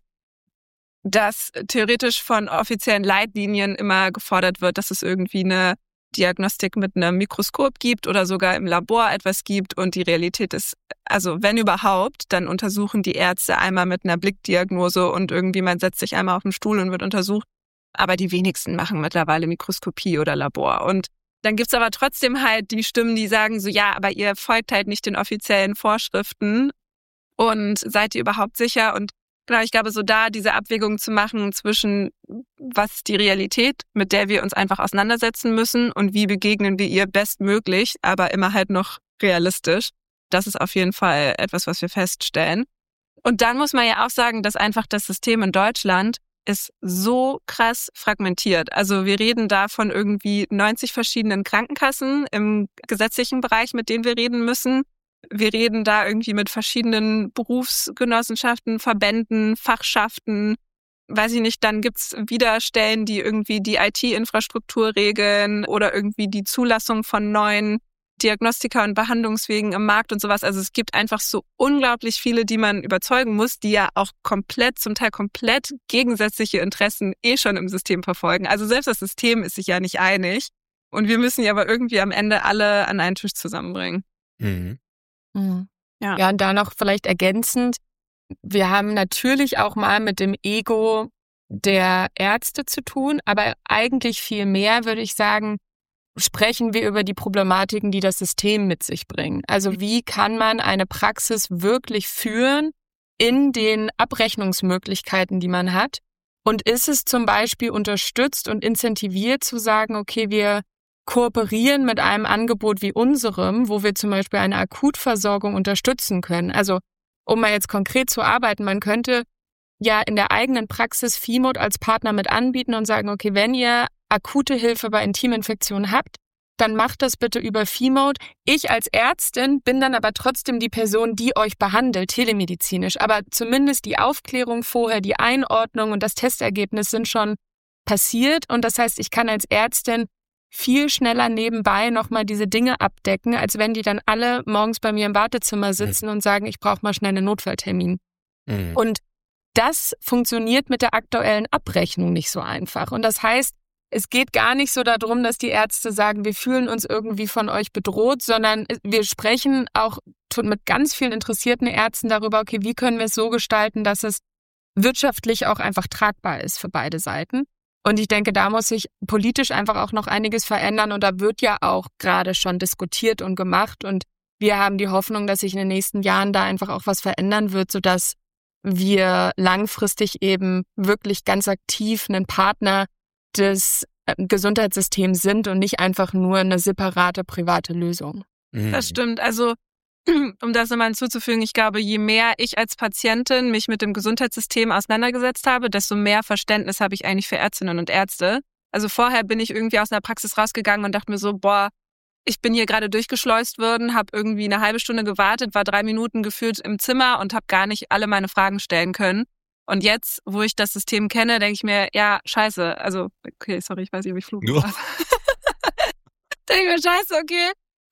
Dass theoretisch von offiziellen Leitlinien immer gefordert wird, dass es irgendwie eine Diagnostik mit einem Mikroskop gibt oder sogar im Labor etwas gibt und die Realität ist, also wenn überhaupt, dann untersuchen die Ärzte einmal mit einer Blickdiagnose und irgendwie man setzt sich einmal auf den Stuhl und wird untersucht. Aber die wenigsten machen mittlerweile Mikroskopie oder Labor. Und dann gibt's aber trotzdem halt die Stimmen, die sagen so, ja, aber ihr folgt halt nicht den offiziellen Vorschriften und seid ihr überhaupt sicher? Und genau, ich glaube, so da diese Abwägung zu machen zwischen, was ist die Realität, mit der wir uns einfach auseinandersetzen müssen und wie begegnen wir ihr bestmöglich, aber immer halt noch realistisch. Das ist auf jeden Fall etwas, was wir feststellen. Und dann muss man ja auch sagen, dass einfach das System in Deutschland ist so krass fragmentiert. Also wir reden da von irgendwie 90 verschiedenen Krankenkassen im gesetzlichen Bereich, mit denen wir reden müssen. Wir reden da irgendwie mit verschiedenen Berufsgenossenschaften, Verbänden, Fachschaften. Weiß ich nicht, dann gibt's wieder Stellen, die irgendwie die IT-Infrastruktur regeln oder irgendwie die Zulassung von neuen Diagnostika und Behandlungswegen im Markt und sowas. Also es gibt einfach so unglaublich viele, die man überzeugen muss, die ja auch zum Teil komplett gegensätzliche Interessen schon im System verfolgen. Also selbst das System ist sich ja nicht einig. Und wir müssen ja aber irgendwie am Ende alle an einen Tisch zusammenbringen. Mhm. Ja, und da noch vielleicht ergänzend, wir haben natürlich auch mal mit dem Ego der Ärzte zu tun, aber eigentlich viel mehr, würde ich sagen, sprechen wir über die Problematiken, die das System mit sich bringt. Also wie kann man eine Praxis wirklich führen in den Abrechnungsmöglichkeiten, die man hat? Und ist es zum Beispiel unterstützt und incentiviert zu sagen, okay, wir kooperieren mit einem Angebot wie unserem, wo wir zum Beispiel eine Akutversorgung unterstützen können. Also um mal jetzt konkret zu arbeiten, man könnte ja in der eigenen Praxis FIMOD als Partner mit anbieten und sagen, okay, wenn ihr akute Hilfe bei Intiminfektionen habt, dann macht das bitte über FIMOD. Ich als Ärztin bin dann aber trotzdem die Person, die euch behandelt, telemedizinisch. Aber zumindest die Aufklärung vorher, die Einordnung und das Testergebnis sind schon passiert. Und das heißt, ich kann als Ärztin viel schneller nebenbei nochmal diese Dinge abdecken, als wenn die dann alle morgens bei mir im Wartezimmer sitzen und sagen, ich brauche mal schnell einen Notfalltermin. Und das funktioniert mit der aktuellen Abrechnung nicht so einfach. Und das heißt, es geht gar nicht so darum, dass die Ärzte sagen, wir fühlen uns irgendwie von euch bedroht, sondern wir sprechen auch mit ganz vielen interessierten Ärzten darüber, okay, wie können wir es so gestalten, dass es wirtschaftlich auch einfach tragbar ist für beide Seiten. Und ich denke, da muss sich politisch einfach auch noch einiges verändern. Und da wird ja auch gerade schon diskutiert und gemacht. Und wir haben die Hoffnung, dass sich in den nächsten Jahren da einfach auch was verändern wird, sodass wir langfristig eben wirklich ganz aktiv ein Partner des Gesundheitssystems sind und nicht einfach nur eine separate private Lösung. Das stimmt. Also, um das nochmal hinzuzufügen, ich glaube, je mehr ich als Patientin mich mit dem Gesundheitssystem auseinandergesetzt habe, desto mehr Verständnis habe ich eigentlich für Ärztinnen und Ärzte. Also vorher bin ich irgendwie aus einer Praxis rausgegangen und dachte mir so, ich bin hier gerade durchgeschleust worden, habe irgendwie eine halbe Stunde gewartet, war 3 Minuten gefühlt im Zimmer und habe gar nicht alle meine Fragen stellen können. Und jetzt, wo ich das System kenne, denke ich mir, ja, scheiße. Also, okay, sorry, ich weiß nicht, ob ich fluchen darf. Denke ich mir, scheiße, okay.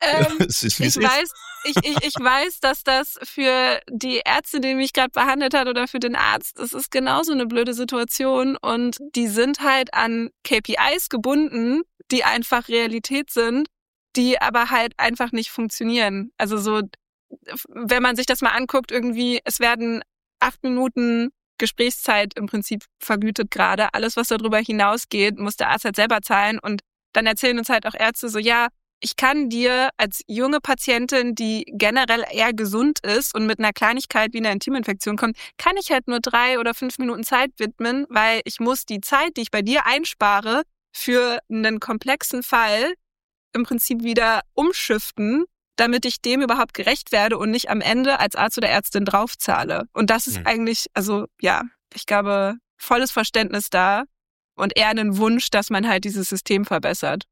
Ich weiß, dass das für die Ärztin, die mich gerade behandelt hat oder für den Arzt, das ist genauso eine blöde Situation und die sind halt an KPIs gebunden, die einfach Realität sind, die aber halt einfach nicht funktionieren. Also so, wenn man sich das mal anguckt, irgendwie, es werden 8 Minuten Gesprächszeit im Prinzip vergütet gerade. Alles, was darüber hinausgeht, muss der Arzt halt selber zahlen und dann erzählen uns halt auch Ärzte so, ja, ich kann dir als junge Patientin, die generell eher gesund ist und mit einer Kleinigkeit wie einer Intiminfektion kommt, kann ich halt nur 3 oder 5 Minuten Zeit widmen, weil ich muss die Zeit, die ich bei dir einspare, für einen komplexen Fall im Prinzip wieder umschiften, damit ich dem überhaupt gerecht werde und nicht am Ende als Arzt oder Ärztin draufzahle. Und das ist eigentlich, also ja, ich glaube, volles Verständnis da und eher einen Wunsch, dass man halt dieses System verbessert.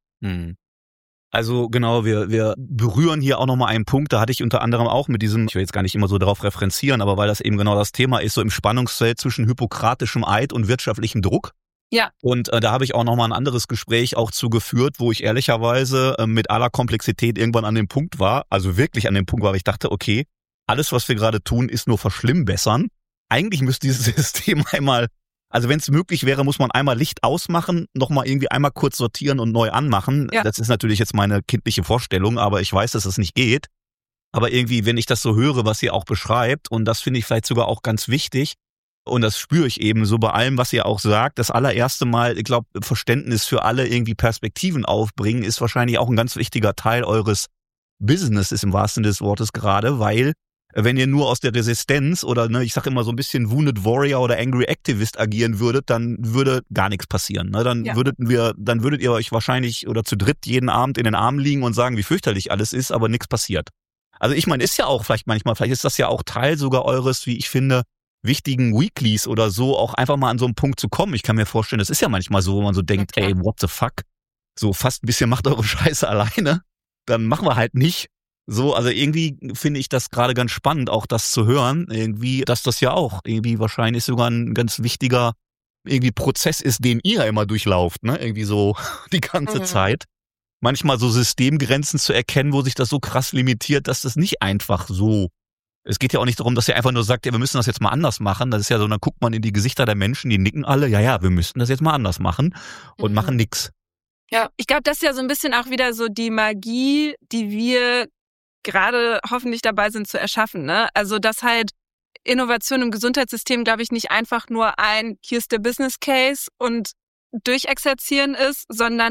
Also genau, wir berühren hier auch nochmal einen Punkt, da hatte ich unter anderem auch mit diesem, ich will jetzt gar nicht immer so darauf referenzieren, aber weil das eben genau das Thema ist, so im Spannungsfeld zwischen hippokratischem Eid und wirtschaftlichem Druck. Ja. Und da habe ich auch nochmal ein anderes Gespräch auch zugeführt, wo ich ehrlicherweise mit aller Komplexität irgendwann an dem Punkt war, also wirklich an dem Punkt war, ich dachte, okay, alles, was wir gerade tun, ist nur verschlimmbessern. Eigentlich müsste dieses System einmal, also wenn es möglich wäre, muss man einmal Licht ausmachen, nochmal irgendwie einmal kurz sortieren und neu anmachen. Ja. Das ist natürlich jetzt meine kindliche Vorstellung, aber ich weiß, dass es nicht geht. Aber irgendwie, wenn ich das so höre, was ihr auch beschreibt, und das finde ich vielleicht sogar auch ganz wichtig, und das spüre ich eben so bei allem, was ihr auch sagt, das allererste Mal, ich glaube, Verständnis für alle irgendwie Perspektiven aufbringen, ist wahrscheinlich auch ein ganz wichtiger Teil eures Businesses im wahrsten Sinne des Wortes gerade, weil wenn ihr nur aus der Resistenz oder ich sage immer so ein bisschen Wounded Warrior oder Angry Activist agieren würdet, dann würde gar nichts passieren. Ne? Dann würdet ihr euch wahrscheinlich oder zu dritt jeden Abend in den Armen liegen und sagen, wie fürchterlich alles ist, aber nichts passiert. Also ich meine, ist ja auch vielleicht ist das ja auch Teil sogar eures, wie ich finde, wichtigen Weeklies oder so, auch einfach mal an so einen Punkt zu kommen. Ich kann mir vorstellen, das ist ja manchmal so, wo man so denkt, ey, what the fuck? So fast ein bisschen macht eure Scheiße alleine. Dann machen wir halt nicht. So, also irgendwie finde ich das gerade ganz spannend, auch das zu hören, irgendwie, dass das ja auch irgendwie wahrscheinlich sogar ein ganz wichtiger irgendwie Prozess ist, den ihr immer durchlauft, ne? Irgendwie so die ganze Zeit. Manchmal so Systemgrenzen zu erkennen, wo sich das so krass limitiert, dass das nicht einfach so. Es geht ja auch nicht darum, dass ihr einfach nur sagt, ja, wir müssen das jetzt mal anders machen. Das ist ja so, dann guckt man in die Gesichter der Menschen, die nicken alle, ja, wir müssten das jetzt mal anders machen und machen nix. Ja, ich glaube, das ist ja so ein bisschen auch wieder so die Magie, die wir gerade hoffentlich dabei sind zu erschaffen, ne? Also, dass halt Innovation im Gesundheitssystem, glaube ich, nicht einfach nur hier ist der Business Case und durchexerzieren ist, sondern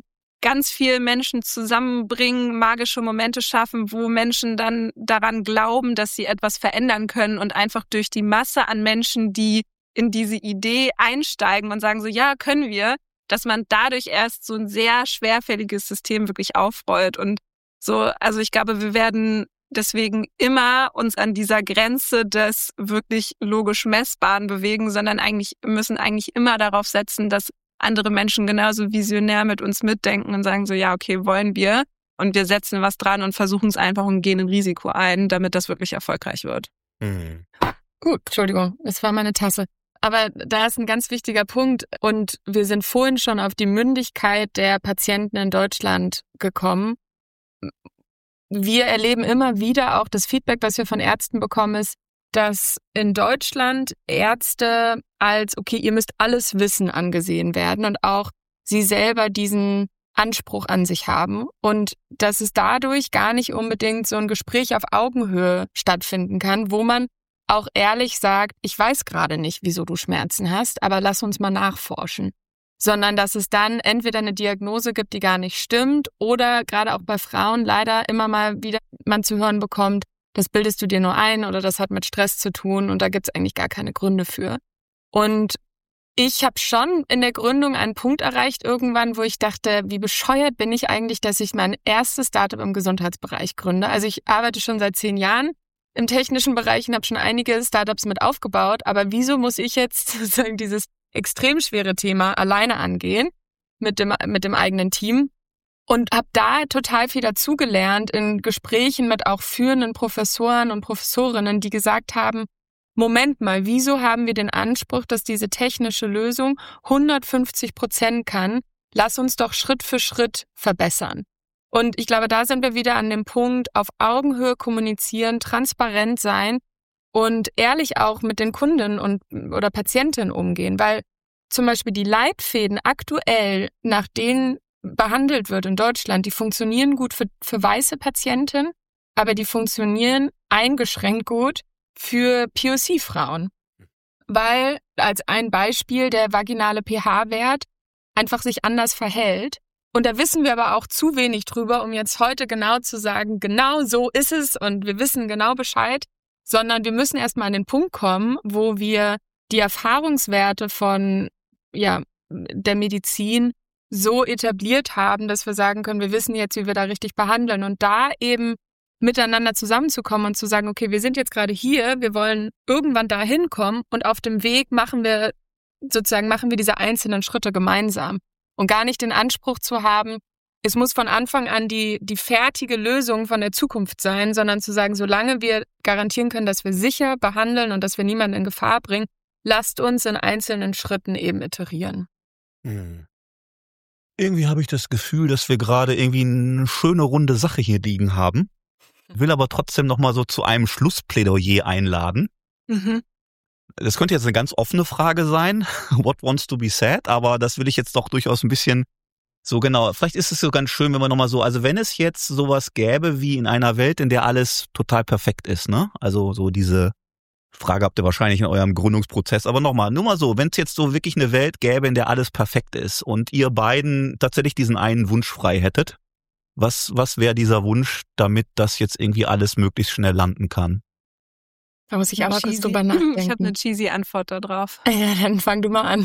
ganz viel Menschen zusammenbringen, magische Momente schaffen, wo Menschen dann daran glauben, dass sie etwas verändern können und einfach durch die Masse an Menschen, die in diese Idee einsteigen und sagen so, ja, können wir, dass man dadurch erst so ein sehr schwerfälliges System wirklich aufrollt und so, also ich glaube, wir werden deswegen immer uns an dieser Grenze des wirklich logisch Messbaren bewegen, sondern müssen eigentlich immer darauf setzen, dass andere Menschen genauso visionär mit uns mitdenken und sagen so, ja, okay, wollen wir. Und wir setzen was dran und versuchen es einfach und gehen ein Risiko ein, damit das wirklich erfolgreich wird. Gut, Entschuldigung, es war meine Tasse. Aber da ist ein ganz wichtiger Punkt. Und wir sind vorhin schon auf die Mündigkeit der Patienten in Deutschland gekommen. Wir erleben immer wieder auch das Feedback, was wir von Ärzten bekommen, ist, dass in Deutschland Ärzte als, okay, ihr müsst alles wissen angesehen werden und auch sie selber diesen Anspruch an sich haben und dass es dadurch gar nicht unbedingt so ein Gespräch auf Augenhöhe stattfinden kann, wo man auch ehrlich sagt, ich weiß gerade nicht, wieso du Schmerzen hast, aber lass uns mal nachforschen. sondern dass es dann entweder eine Diagnose gibt, die gar nicht stimmt, oder gerade auch bei Frauen leider immer mal wieder man zu hören bekommt, das bildest du dir nur ein oder das hat mit Stress zu tun und da gibt es eigentlich gar keine Gründe für. Und ich habe schon in der Gründung einen Punkt erreicht irgendwann, wo ich dachte, wie bescheuert bin ich eigentlich, dass ich mein erstes Startup im Gesundheitsbereich gründe. Also ich arbeite schon seit 10 Jahren im technischen Bereich und habe schon einige Startups mit aufgebaut, aber wieso muss ich jetzt sozusagen dieses extrem schwere Thema alleine angehen mit dem eigenen Team? Und habe da total viel dazugelernt in Gesprächen mit auch führenden Professoren und Professorinnen, die gesagt haben, Moment mal, wieso haben wir den Anspruch, dass diese technische Lösung 150% kann? Lass uns doch Schritt für Schritt verbessern. Und ich glaube, da sind wir wieder an dem Punkt, auf Augenhöhe kommunizieren, transparent sein und ehrlich auch mit den Kunden oder Patientinnen umgehen. Weil zum Beispiel die Leitfäden aktuell, nach denen behandelt wird in Deutschland, die funktionieren gut für weiße Patientinnen, aber die funktionieren eingeschränkt gut für POC-Frauen. Weil, als ein Beispiel, der vaginale pH-Wert einfach sich anders verhält. Und da wissen wir aber auch zu wenig drüber, um jetzt heute genau zu sagen, genau so ist es und wir wissen genau Bescheid, sondern wir müssen erstmal an den Punkt kommen, wo wir die Erfahrungswerte von der Medizin so etabliert haben, dass wir sagen können, wir wissen jetzt, wie wir da richtig behandeln. Und da eben miteinander zusammenzukommen und zu sagen, okay, wir sind jetzt gerade hier, wir wollen irgendwann da hinkommen und auf dem Weg machen wir diese einzelnen Schritte gemeinsam. Und gar nicht den Anspruch zu haben, es muss von Anfang an die fertige Lösung von der Zukunft sein, sondern zu sagen, solange wir garantieren können, dass wir sicher behandeln und dass wir niemanden in Gefahr bringen, lasst uns in einzelnen Schritten eben iterieren. Irgendwie habe ich das Gefühl, dass wir gerade irgendwie eine schöne runde Sache hier liegen haben. Will aber trotzdem nochmal so zu einem Schlussplädoyer einladen. Das könnte jetzt eine ganz offene Frage sein, what wants to be said, aber das will ich jetzt doch durchaus ein bisschen so genau. Vielleicht ist es so ganz schön, wenn man nochmal so, also wenn es jetzt sowas gäbe wie in einer Welt, in der alles total perfekt ist, ne? Also so diese Frage habt ihr wahrscheinlich in eurem Gründungsprozess, aber nur mal so, wenn es jetzt so wirklich eine Welt gäbe, in der alles perfekt ist und ihr beiden tatsächlich diesen einen Wunsch frei hättet, was wäre dieser Wunsch, damit das jetzt irgendwie alles möglichst schnell landen kann? Da muss ich aber kurz drüber nachdenken. Ich habe eine cheesy Antwort da drauf. Ja, dann fang du mal an.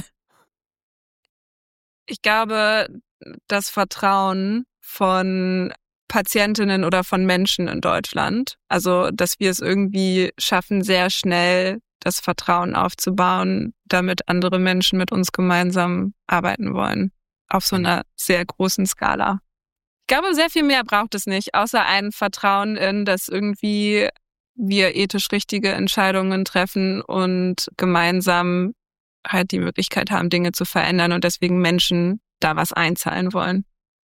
Ich glaube, das Vertrauen von Patientinnen oder von Menschen in Deutschland, also dass wir es irgendwie schaffen, sehr schnell das Vertrauen aufzubauen, damit andere Menschen mit uns gemeinsam arbeiten wollen, auf so einer sehr großen Skala. Ich glaube, sehr viel mehr braucht es nicht, außer ein Vertrauen in, dass irgendwie wir ethisch richtige Entscheidungen treffen und gemeinsam halt die Möglichkeit haben, Dinge zu verändern und deswegen Menschen da was einzahlen wollen.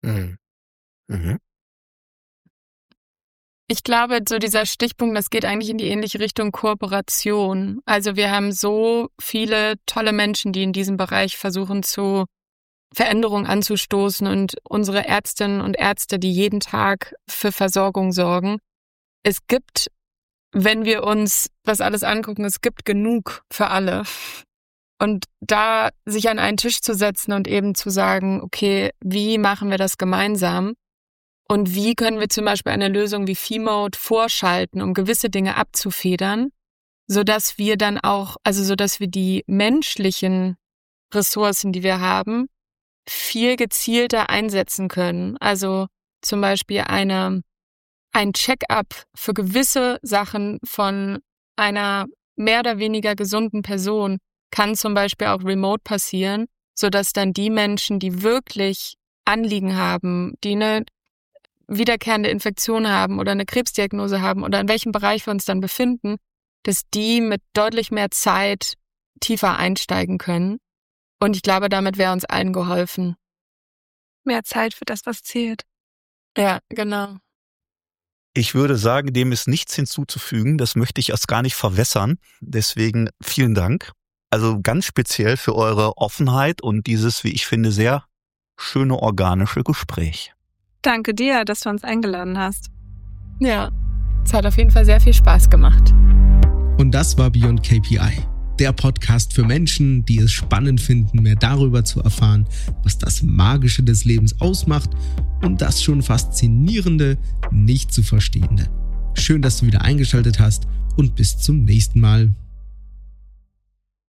Ich glaube, so dieser Stichpunkt, das geht eigentlich in die ähnliche Richtung Kooperation. Also wir haben so viele tolle Menschen, die in diesem Bereich versuchen, zu Veränderungen anzustoßen und unsere Ärztinnen und Ärzte, die jeden Tag für Versorgung sorgen. Es gibt, wenn wir uns das alles angucken, es gibt genug für alle. Und da sich an einen Tisch zu setzen und eben zu sagen, okay, wie machen wir das gemeinsam? Und wie können wir zum Beispiel eine Lösung wie Feemode vorschalten, um gewisse Dinge abzufedern, sodass wir dann auch, also sodass wir die menschlichen Ressourcen, die wir haben, viel gezielter einsetzen können. Also zum Beispiel ein Check-up für gewisse Sachen von einer mehr oder weniger gesunden Person kann zum Beispiel auch remote passieren, sodass dann die Menschen, die wirklich Anliegen haben, die eine wiederkehrende Infektion haben oder eine Krebsdiagnose haben oder in welchem Bereich wir uns dann befinden, dass die mit deutlich mehr Zeit tiefer einsteigen können. Und ich glaube, damit wäre uns allen geholfen. Mehr Zeit für das, was zählt. Ja, genau. Ich würde sagen, dem ist nichts hinzuzufügen. Das möchte ich erst gar nicht verwässern. Deswegen vielen Dank. Also ganz speziell für eure Offenheit und dieses, wie ich finde, sehr schöne organische Gespräch. Danke dir, dass du uns eingeladen hast. Ja, es hat auf jeden Fall sehr viel Spaß gemacht. Und das war Beyond KPI. Der Podcast für Menschen, die es spannend finden, mehr darüber zu erfahren, was das Magische des Lebens ausmacht und das schon Faszinierende nicht zu Verstehende. Schön, dass du wieder eingeschaltet hast und bis zum nächsten Mal.